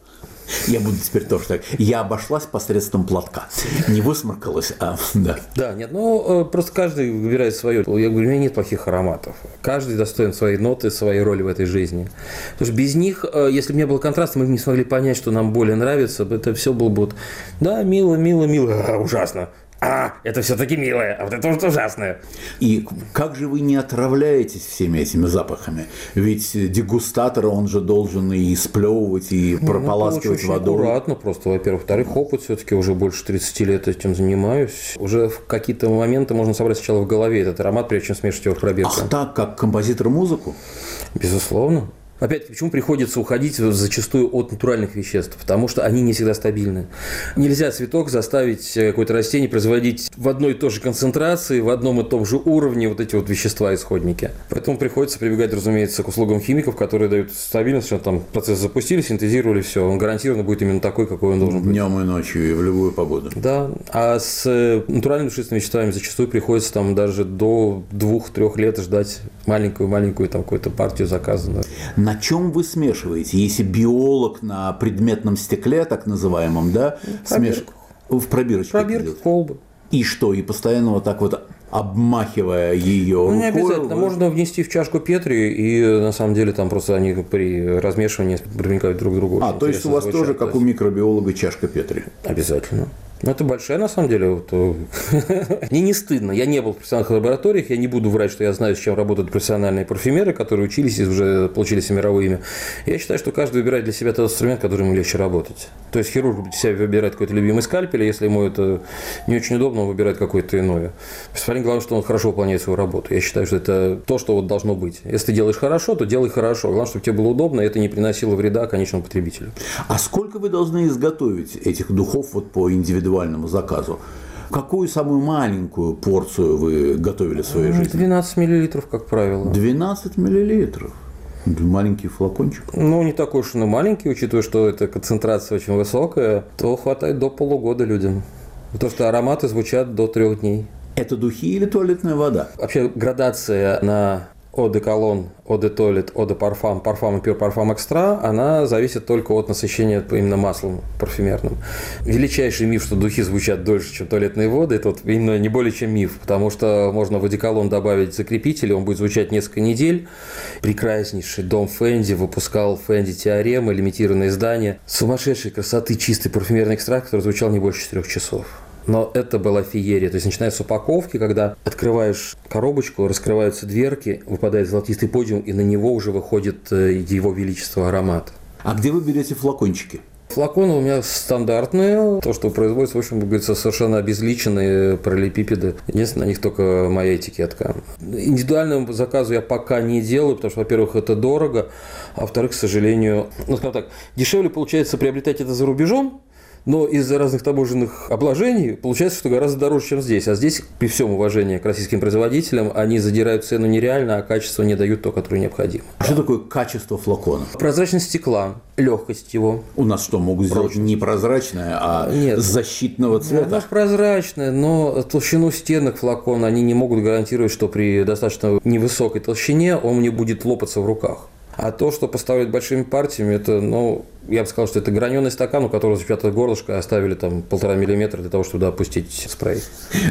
Я буду теперь тоже так. Я обошлась посредством платка. Не высморкалась, а да. Да, нет, ну просто каждый выбирает свое. Я говорю, у меня нет плохих ароматов. Каждый достоин своей ноты, своей роли в этой жизни. Потому что без них, если бы не было контраста, мы бы не смогли понять, что нам более нравится. Это все было бы вот, да, мило, мило, мило, ужасно. Это все-таки милое, а вот это вот ужасное. И как же вы не отравляетесь всеми этими запахами? Ведь дегустатор, он же должен и сплевывать, и прополаскивать водой. Аккуратно просто, во-первых. Во-вторых, опыт все-таки уже больше 30 лет этим занимаюсь. Уже в какие-то моменты можно собрать сначала в голове этот аромат, прежде чем смешивать его в пробирку. Ах так, как композитор музыку? Безусловно. Опять-таки, почему приходится уходить зачастую от натуральных веществ? Потому что они не всегда стабильны. Нельзя цветок заставить какое-то растение производить в одной и той же концентрации, в одном и том же уровне вот эти вот вещества-исходники. Поэтому приходится прибегать, разумеется, к услугам химиков, которые дают стабильность, что там процесс запустили, синтезировали, все. Он гарантированно будет именно такой, какой он должен быть. Днем и ночью, и в любую погоду. Да. А с натуральными душистыми веществами зачастую приходится там даже до 2-3 лет ждать маленькую там какую-то партию заказанную. На чем вы смешиваете? Если биолог на предметном стекле, так называемом, да, в пробирочке. Пробирка, колбы. И что? И постоянно вот так вот обмахивая ее рукой? Не обязательно. Можно внести в чашку Петри, и на самом деле там просто они при размешивании проникают друг к другу. То есть у вас тоже, как у микробиолога, чашка Петри? Обязательно. Ну, это большая, на самом деле. Вот, мне не стыдно. Я не был в профессиональных лабораториях, я не буду врать, что я знаю, с чем работают профессиональные парфюмеры, которые учились и уже получили себе мировое имя. Я считаю, что каждый выбирает для себя тот инструмент, который ему легче работать. То есть хирург для себя выбирает какой-то любимый скальпель, а если ему это не очень удобно, он выбирает какое-то иное. Самое главное, что он хорошо выполняет свою работу. Я считаю, что это то, что вот должно быть. Если ты делаешь хорошо, то делай хорошо. Главное, чтобы тебе было удобно, и это не приносило вреда конечному потребителю. А сколько вы должны изготовить этих духов вот по индивидуальному заказу? Какую самую маленькую порцию вы готовили в своей жизни? 12 миллилитров, как правило. 12 миллилитров? Маленький флакончик? Ну, не такой уж и маленький, учитывая, что эта концентрация очень высокая, то хватает до полугода людям. Потому что ароматы звучат до 3 дней. Это духи или туалетная вода? Вообще градация на eau de cologne, eau de toilette, eau de parfum, парфам и pure парфам экстра, она зависит только от насыщения именно маслом парфюмерным. Величайший миф, что духи звучат дольше, чем туалетные воды, это вот именно не более чем миф, потому что можно в одеколон добавить закрепитель, он будет звучать несколько недель. Прекраснейший дом Фенди выпускал Фенди Теорема, лимитированное издание, сумасшедшей красоты чистый парфюмерный экстракт, который звучал не больше 4 часов. Но это была феерия. То есть, начиная с упаковки, когда открываешь коробочку, раскрываются дверки, выпадает золотистый подиум, и на него уже выходит его величество аромат. А где вы берете флакончики? Флаконы у меня стандартные. То, что производится, в общем, говорится, совершенно обезличенные параллелепипеды. Единственное, на них только моя этикетка. Индивидуальному заказу я пока не делаю, потому что, во-первых, это дорого, а во-вторых, к сожалению, скажем так, дешевле получается приобретать это за рубежом, но из-за разных таможенных обложений получается, что гораздо дороже, чем здесь. А здесь, при всем уважении к российским производителям, они задирают цену нереально, а качество не дают то, которое необходимо. Что такое качество флакона? Прозрачность стекла, легкость его. У нас что, могут сделать не прозрачное, а защитного цвета? Она прозрачная, но толщину стенок флакона они не могут гарантировать, что при достаточно невысокой толщине он не будет лопаться в руках. А то, что поставляют большими партиями, это, я бы сказал, что это граненый стакан, у которого запечатано горлышко, оставили там 1,5 миллиметра для того, чтобы туда опустить спрей.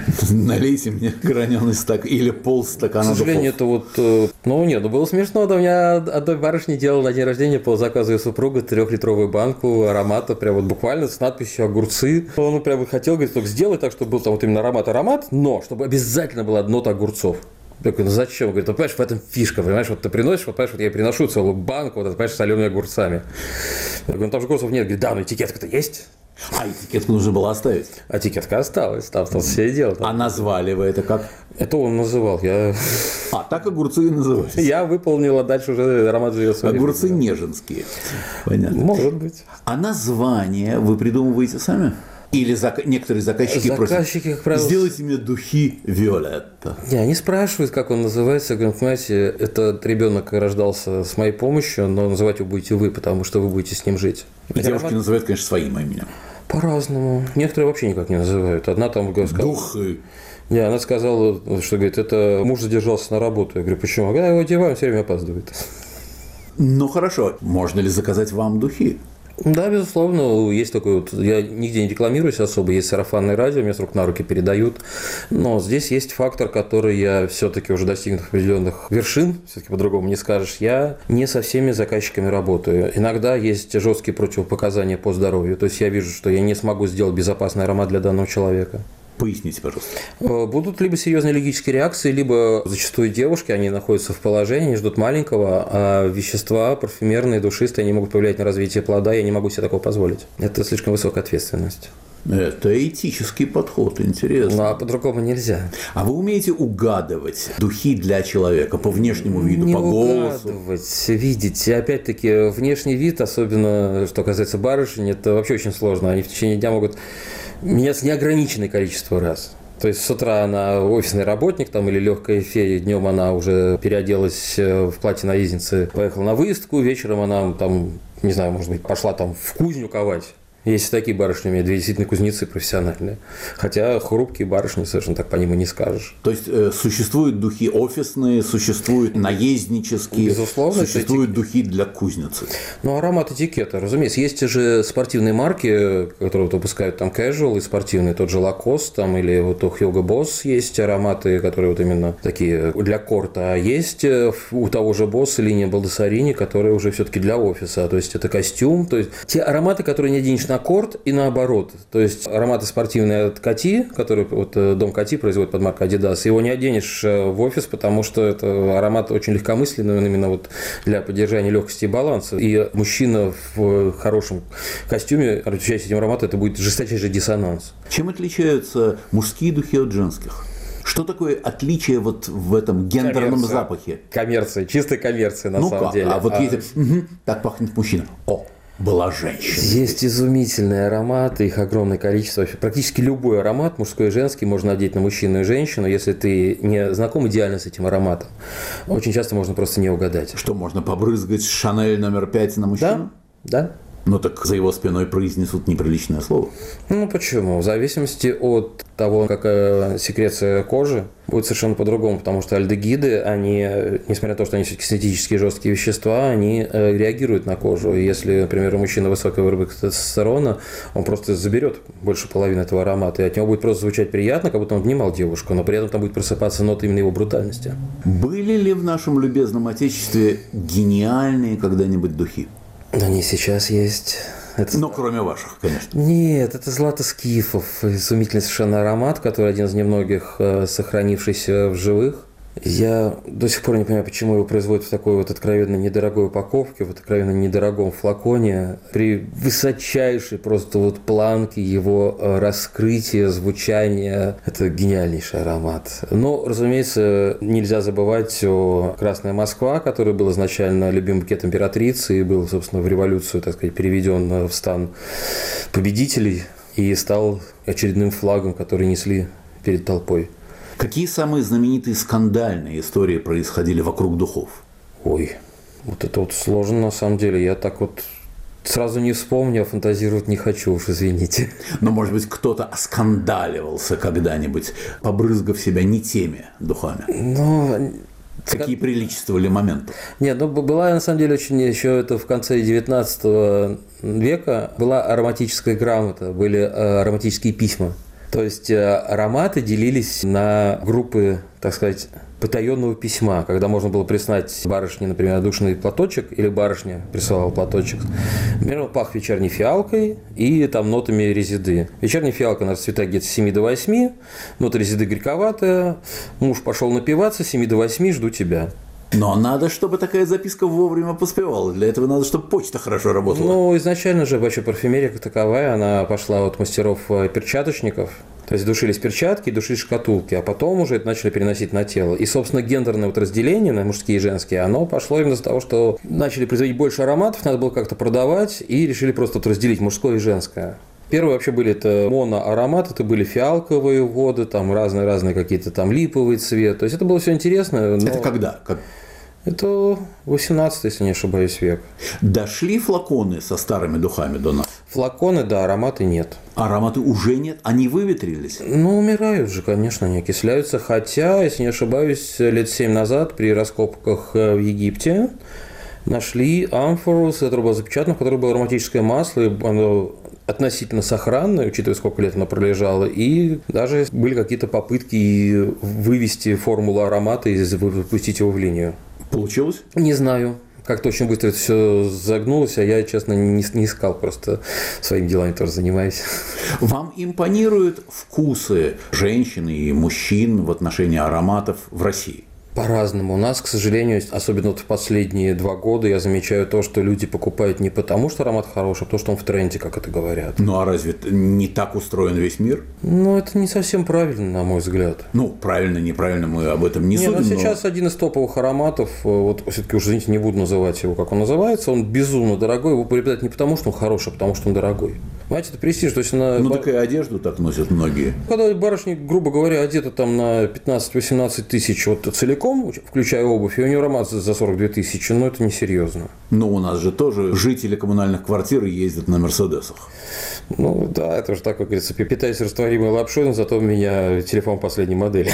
Налейте мне граненый стакан или полстакана. К сожалению, это вот... было смешно. Да, у меня одной барышни делала на день рождения по заказу ее супруга 3-литровую банку аромата, прям вот буквально с надписью «огурцы». Он прям хотел, говорит, только сделай так, чтобы был там вот именно аромат, но чтобы обязательно была нота огурцов. Я говорю, зачем? Говорит, понимаешь, в этом фишка, понимаешь, вот ты приносишь, понимаешь, вот я приношу целую банку, понимаешь, с солеными огурцами. Я говорю, там же огурцов нет. Говорит, да, но этикетка-то есть. А этикетку нужно было оставить? Этикетка осталась, там все и дело. А назвали вы это как? Это он называл, так огурцы и назывались. Я выполнил, а дальше уже аромат живет. Огурцы неженские. Понятно. Может быть. А название вы придумываете сами? Или некоторые заказчики просят, как правило, сделайте мне духи Виолетта. Они спрашивают, как он называется. Я говорю, понимаете, этот ребенок рождался с моей помощью, но называть его будете вы, потому что вы будете с ним жить. Девушки называют, конечно, своим именем. По-разному. Некоторые вообще никак не называют. Одна там сказала... Духи. Не, она сказала, что, говорит, это муж задержался на работу. Я говорю, почему? Когда я его одеваю, он все время опаздывает. Ну, хорошо. Можно ли заказать вам духи? Да, безусловно, есть такой вот, я нигде не рекламируюсь особо, есть сарафанное радио, мне с рук на руки передают, но здесь есть фактор, который я все-таки уже достигнув определенных вершин, все-таки по-другому не скажешь, я не со всеми заказчиками работаю. Иногда есть жесткие противопоказания по здоровью, то есть я вижу, что я не смогу сделать безопасный аромат для данного человека. Поясните, пожалуйста. Будут либо серьезные аллергические реакции, либо зачастую девушки, они находятся в положении, ждут маленького, а вещества парфюмерные, душистые, они могут повлиять на развитие плода, я не могу себе такого позволить. Это слишком высокая ответственность. Это этический подход, интересно. Ну, а по-другому нельзя. А вы умеете угадывать духи для человека по внешнему виду, не по голосу? угадывать, видеть. И опять-таки, внешний вид, особенно что касается барышень, это вообще очень сложно. Они в течение дня могут меняться неограниченное количество раз. То есть с утра она офисный работник там, или легкая фея, днем она уже переоделась в платье наездницы, поехала на выставку, вечером она там, не знаю, может быть, пошла там в кузню ковать. Есть такие барышни у меня, действительно кузнецы профессиональные. Хотя хрупкие барышни, совершенно так по ним и не скажешь. То есть существуют духи офисные, существуют наезднические, безусловно, существуют духи для кузницы. Ну, аромат этикета, разумеется. Есть же спортивные марки, которые вот выпускают там casual и спортивные, тот же Lacoste там, или вот у Hugo Boss есть ароматы, которые вот именно такие для корта. А есть у того же Boss линия Baldessarini, которая уже все-таки для офиса. То есть это костюм. То есть те ароматы, которые не оденешь на корт и наоборот. То есть ароматы спортивные от Coty, который вот дом Coty производит под маркой Adidas, его не оденешь в офис, потому что это аромат очень легкомысленный, именно вот для поддержания легкости и баланса. И мужчина в хорошем костюме, отличаясь этим ароматом, это будет жесточайший диссонанс. Чем отличаются мужские духи от женских? Что такое отличие вот в этом гендерном запахе? Коммерция, чистая коммерция на самом деле. А вот если так пахнет мужчина. О, была женщина. Есть изумительные ароматы, их огромное количество. Вообще, практически любой аромат, мужской и женский, можно надеть на мужчину и женщину, если ты не знаком идеально с этим ароматом. Очень часто можно просто не угадать. Что, можно побрызгать Шанель номер 5 на мужчину? Да. Ну так за его спиной произнесут неприличное слово. Ну почему? В зависимости от того, какая секреция кожи, будет совершенно по-другому, потому что альдегиды, они, несмотря на то, что они все-таки синтетические жесткие вещества, они реагируют на кожу. И если, например, у мужчины высокая выработка тестостерона, он просто заберет больше половины этого аромата, и от него будет просто звучать приятно, как будто он обнимал девушку, но при этом там будет просыпаться ноты именно его брутальности. Были ли в нашем любезном Отечестве гениальные когда-нибудь духи? Они сейчас есть. Ну, кроме ваших, конечно. Нет, это Злато Скифов. Изумительный совершенно аромат, который один из немногих сохранившийся в живых. Я до сих пор не понимаю, почему его производят в такой вот откровенно недорогой упаковке, в откровенно недорогом флаконе, при высочайшей просто вот планке его раскрытия, звучания. Это гениальнейший аромат. Но, разумеется, нельзя забывать о «Красная Москва», который был изначально любимый букет императрицы и был, собственно, в революцию, так сказать, переведен в стан победителей и стал очередным флагом, который несли перед толпой. Какие самые знаменитые скандальные истории происходили вокруг духов? Ой, вот это вот сложно на самом деле. Я так вот сразу не вспомню, а фантазировать не хочу, уж извините. Но, может быть, кто-то оскандаливался когда-нибудь, побрызгав себя не теми духами? Ну, какие приличествовали моменты? Нет, ну была на самом деле очень еще это в конце 19 века была ароматическая грамота, были ароматические письма. То есть ароматы делились на группы, так сказать, потаенного письма, когда можно было прислать барышне, например, душный платочек, или барышня присылала платочек. Например, он пах вечерней фиалкой и там нотами резиды. Вечерняя фиалка расцветает где-то с 7 до 8, нота резиды горьковатая, муж пошел напиваться, с 7 до 8 жду тебя. Но надо, чтобы такая записка вовремя поспевала. Для этого надо, чтобы почта хорошо работала. Ну, изначально же вообще парфюмерия как таковая, она пошла от мастеров-перчаточников. То есть душились перчатки, душились шкатулки, а потом уже это начали переносить на тело. И, собственно, гендерное вот разделение на мужские и женские, оно пошло именно из-за того, что начали производить больше ароматов, надо было как-то продавать, и решили просто вот разделить мужское и женское. Первые вообще были это моноароматы, это были фиалковые воды, там разные какие-то там липовый цвет. То есть это было все интересно. Но... Это когда? Это 18, если не ошибаюсь, век. Дошли флаконы со старыми духами до нас? Флаконы, да, ароматы нет. Ароматы уже нет? Они выветрились? Ну, умирают же, конечно, они окисляются. Хотя, если не ошибаюсь, лет 7 назад при раскопках в Египте нашли амфору, с которой было запечатано, в которой было ароматическое масло, и оно относительно сохранное, учитывая, сколько лет оно пролежало, и даже были какие-то попытки вывести формулу аромата и выпустить его в линию. Получилось? Не знаю. Как-то очень быстро это все загнулось, а я, честно, не искал, просто своими делами тоже занимаюсь. Вам импонируют вкусы женщин и мужчин в отношении ароматов в России? По-разному. У нас, к сожалению, особенно вот в последние 2 года, я замечаю то, что люди покупают не потому, что аромат хороший, а потому, что он в тренде, как это говорят. Ну, а разве не так устроен весь мир? Ну, это не совсем правильно, на мой взгляд. Ну, правильно, неправильно, мы об этом не судим. Но сейчас один из топовых ароматов, вот все-таки уже, извините, не буду называть его, как он называется, он безумно дорогой, его приобретают не потому, что он хороший, а потому, что он дорогой. Понимаете, это престиж. То есть Ну, так и одежду так носят многие. Когда барышня, грубо говоря, одета там на 15-18 тысяч вот целиком, включая обувь, и у нее аромат за 42 тысячи, но это несерьезно. Но у нас же тоже жители коммунальных квартир ездят на «Мерседесах». Ну, да, это же так, как говорится, питаюсь растворимой лапшой, но зато у меня телефон последней модели.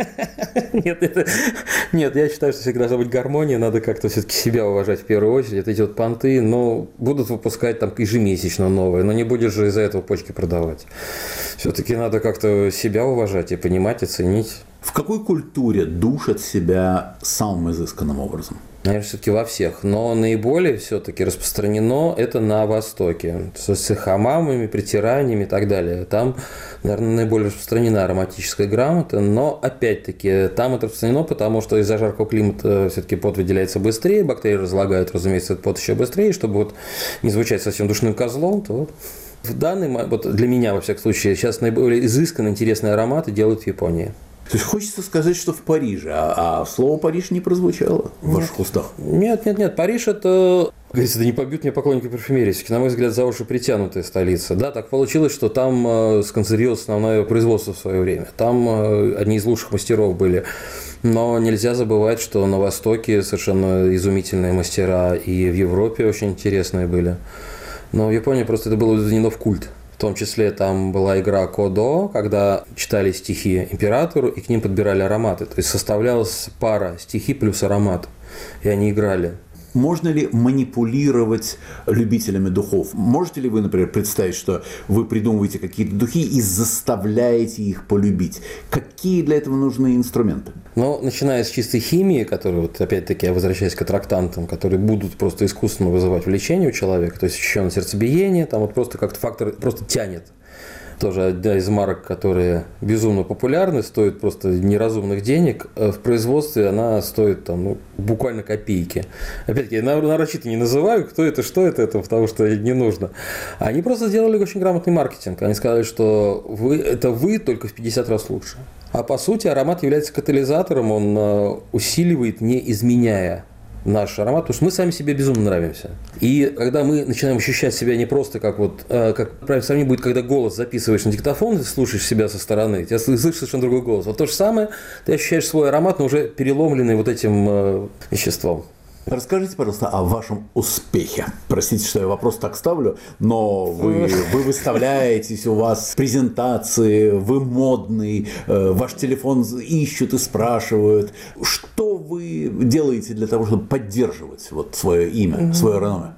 Нет, я считаю, что всегда должна быть гармония, надо как-то все-таки себя уважать в первую очередь. Эти вот понты, ну, будут выпускать там ежемесячно новые, но не будешь же из-за этого почки продавать. Все-таки надо как-то себя уважать и понимать, и ценить. В какой культуре душат себя самым изысканным образом? Наверное, все-таки во всех, но наиболее все-таки распространено это на Востоке, с хамамами, притираниями и так далее. Там, наверное, наиболее распространена ароматическая грамота, но, опять-таки, там это распространено, потому что из-за жаркого климата все-таки пот выделяется быстрее, бактерии разлагают, разумеется, этот пот еще быстрее, чтобы вот не звучать совсем душным козлом, то вот в данный момент, вот для меня, во всяком случае, сейчас наиболее изысканно интересные ароматы делают в Японии. То есть хочется сказать, что в Париже, а слово «Париж» не прозвучало в ваших устах? Нет. Париж – это, говорится, да не побьют меня поклонники парфюмерии, на мой взгляд, за уши притянутая столица. Да, так получилось, что там сконцентрировалось основное производство в свое время. Там одни из лучших мастеров были. Но нельзя забывать, что на Востоке совершенно изумительные мастера, и в Европе очень интересные были. Но в Японии просто это было возведено в культ. В том числе там была игра Кодо, когда читали стихи императору и к ним подбирали ароматы. То есть составлялась пара стихи плюс аромат, и они играли. Можно ли манипулировать любителями духов? Можете ли вы, например, представить, что вы придумываете какие-то духи и заставляете их полюбить? Какие для этого нужны инструменты? Ну, начиная с чистой химии, которые, вот опять-таки, я возвращаюсь к аттрактантам, которые будут просто искусственно вызывать влечение у человека, то есть ощущенное сердцебиение, там вот просто как-то фактор просто тянет. Тоже одна из марок, которые безумно популярны, стоит просто неразумных денег. В производстве она стоит там, ну, буквально копейки. Опять-таки, я нарочито не называю, кто это, что это, потому что не нужно. Они просто сделали очень грамотный маркетинг. Они сказали, что вы только в 50 раз лучше. А по сути аромат является катализатором, он усиливает, не изменяя наш аромат, потому что мы сами себе безумно нравимся. И когда мы начинаем ощущать себя не просто как вот, как правильно сравнение будет, когда голос записываешь на диктофон, ты слушаешь себя со стороны, тебя слышишь совершенно другой голос. Вот то же самое, ты ощущаешь свой аромат, но уже переломленный вот этим веществом. Расскажите, пожалуйста, о вашем успехе. Простите, что я вопрос так ставлю, но вы выставляетесь, у вас презентации, вы модный, ваш телефон ищут и спрашивают. Что вы делаете для того, чтобы поддерживать вот свое имя, свое реноме?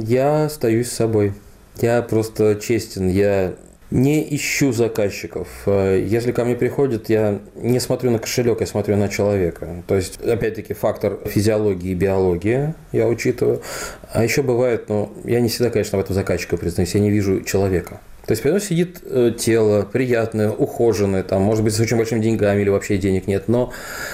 Я остаюсь собой. Я просто честен. Я не ищу заказчиков. Если ко мне приходят, я не смотрю на кошелек, я смотрю на человека. То есть, опять-таки, фактор физиологии и биологии я учитываю. А еще бывает, я не всегда, конечно, в этом заказчика признаюсь, я не вижу человека. То есть, перед мной сидит тело приятное, ухоженное, там, может быть, с очень большими деньгами или вообще денег нет, но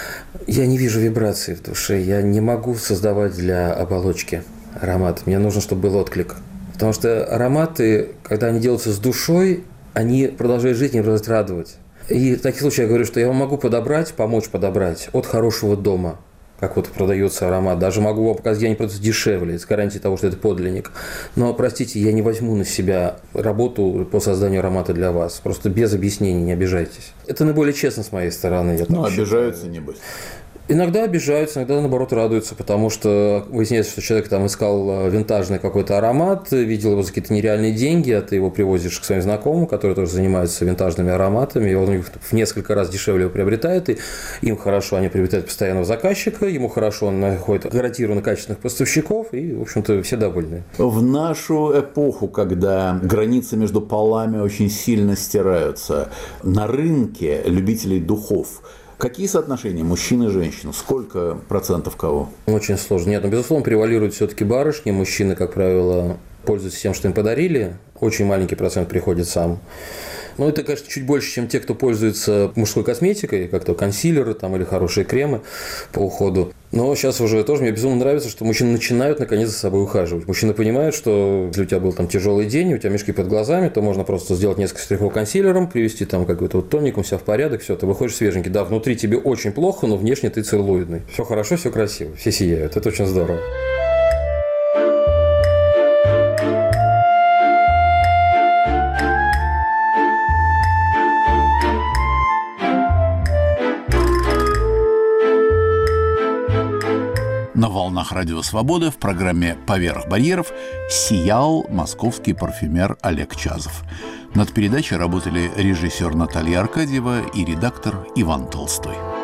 я не вижу вибрации в душе, я не могу создавать для оболочки аромат. Мне нужно, чтобы был отклик. Потому что ароматы, когда они делаются с душой, они продолжают жить, они продолжают радовать. И в таких случаях я говорю, что я вам могу помочь подобрать от хорошего дома, как вот продается аромат. Даже могу вам показать, где они продаются дешевле, с гарантией того, что это подлинник. Но, простите, я не возьму на себя работу по созданию аромата для вас. Просто без объяснений, не обижайтесь. Это наиболее честно с моей стороны. Обижаются, небось. Иногда обижаются, иногда, наоборот, радуются, потому что выясняется, что человек там искал винтажный какой-то аромат, видел его за какие-то нереальные деньги, а ты его привозишь к своим знакомым, которые тоже занимаются винтажными ароматами, и он их в несколько раз дешевле его приобретает, и им хорошо, они приобретают постоянного заказчика, ему хорошо, он находит гарантированно качественных поставщиков, и, в общем-то, все довольны. В нашу эпоху, когда границы между полами очень сильно стираются, на рынке любителей духов какие соотношения мужчин и женщин? Сколько процентов кого? Очень сложно. Нет, безусловно, превалируют все-таки барышни. Мужчины, как правило, пользуются тем, что им подарили. Очень маленький процент приходит сам. Но это, конечно, чуть больше, чем те, кто пользуется мужской косметикой, как-то консилеры там, или хорошие кремы по уходу. Но сейчас уже тоже мне безумно нравится, что мужчины начинают наконец за собой ухаживать. Мужчины понимают, что если у тебя был там тяжелый день, у тебя мешки под глазами, то можно просто сделать несколько штрихов консилером, привести там какой-то вот тоником, все в порядок, все, ты выходишь свеженький. Да, внутри тебе очень плохо, но внешне ты целлулоидный. Все хорошо, все красиво, все сияют. Это очень здорово. На волнах Радио Свобода в программе «Поверх барьеров» сиял московский парфюмер Олег Чазов. Над передачей работали режиссер Наталья Аркадьева и редактор Иван Толстой.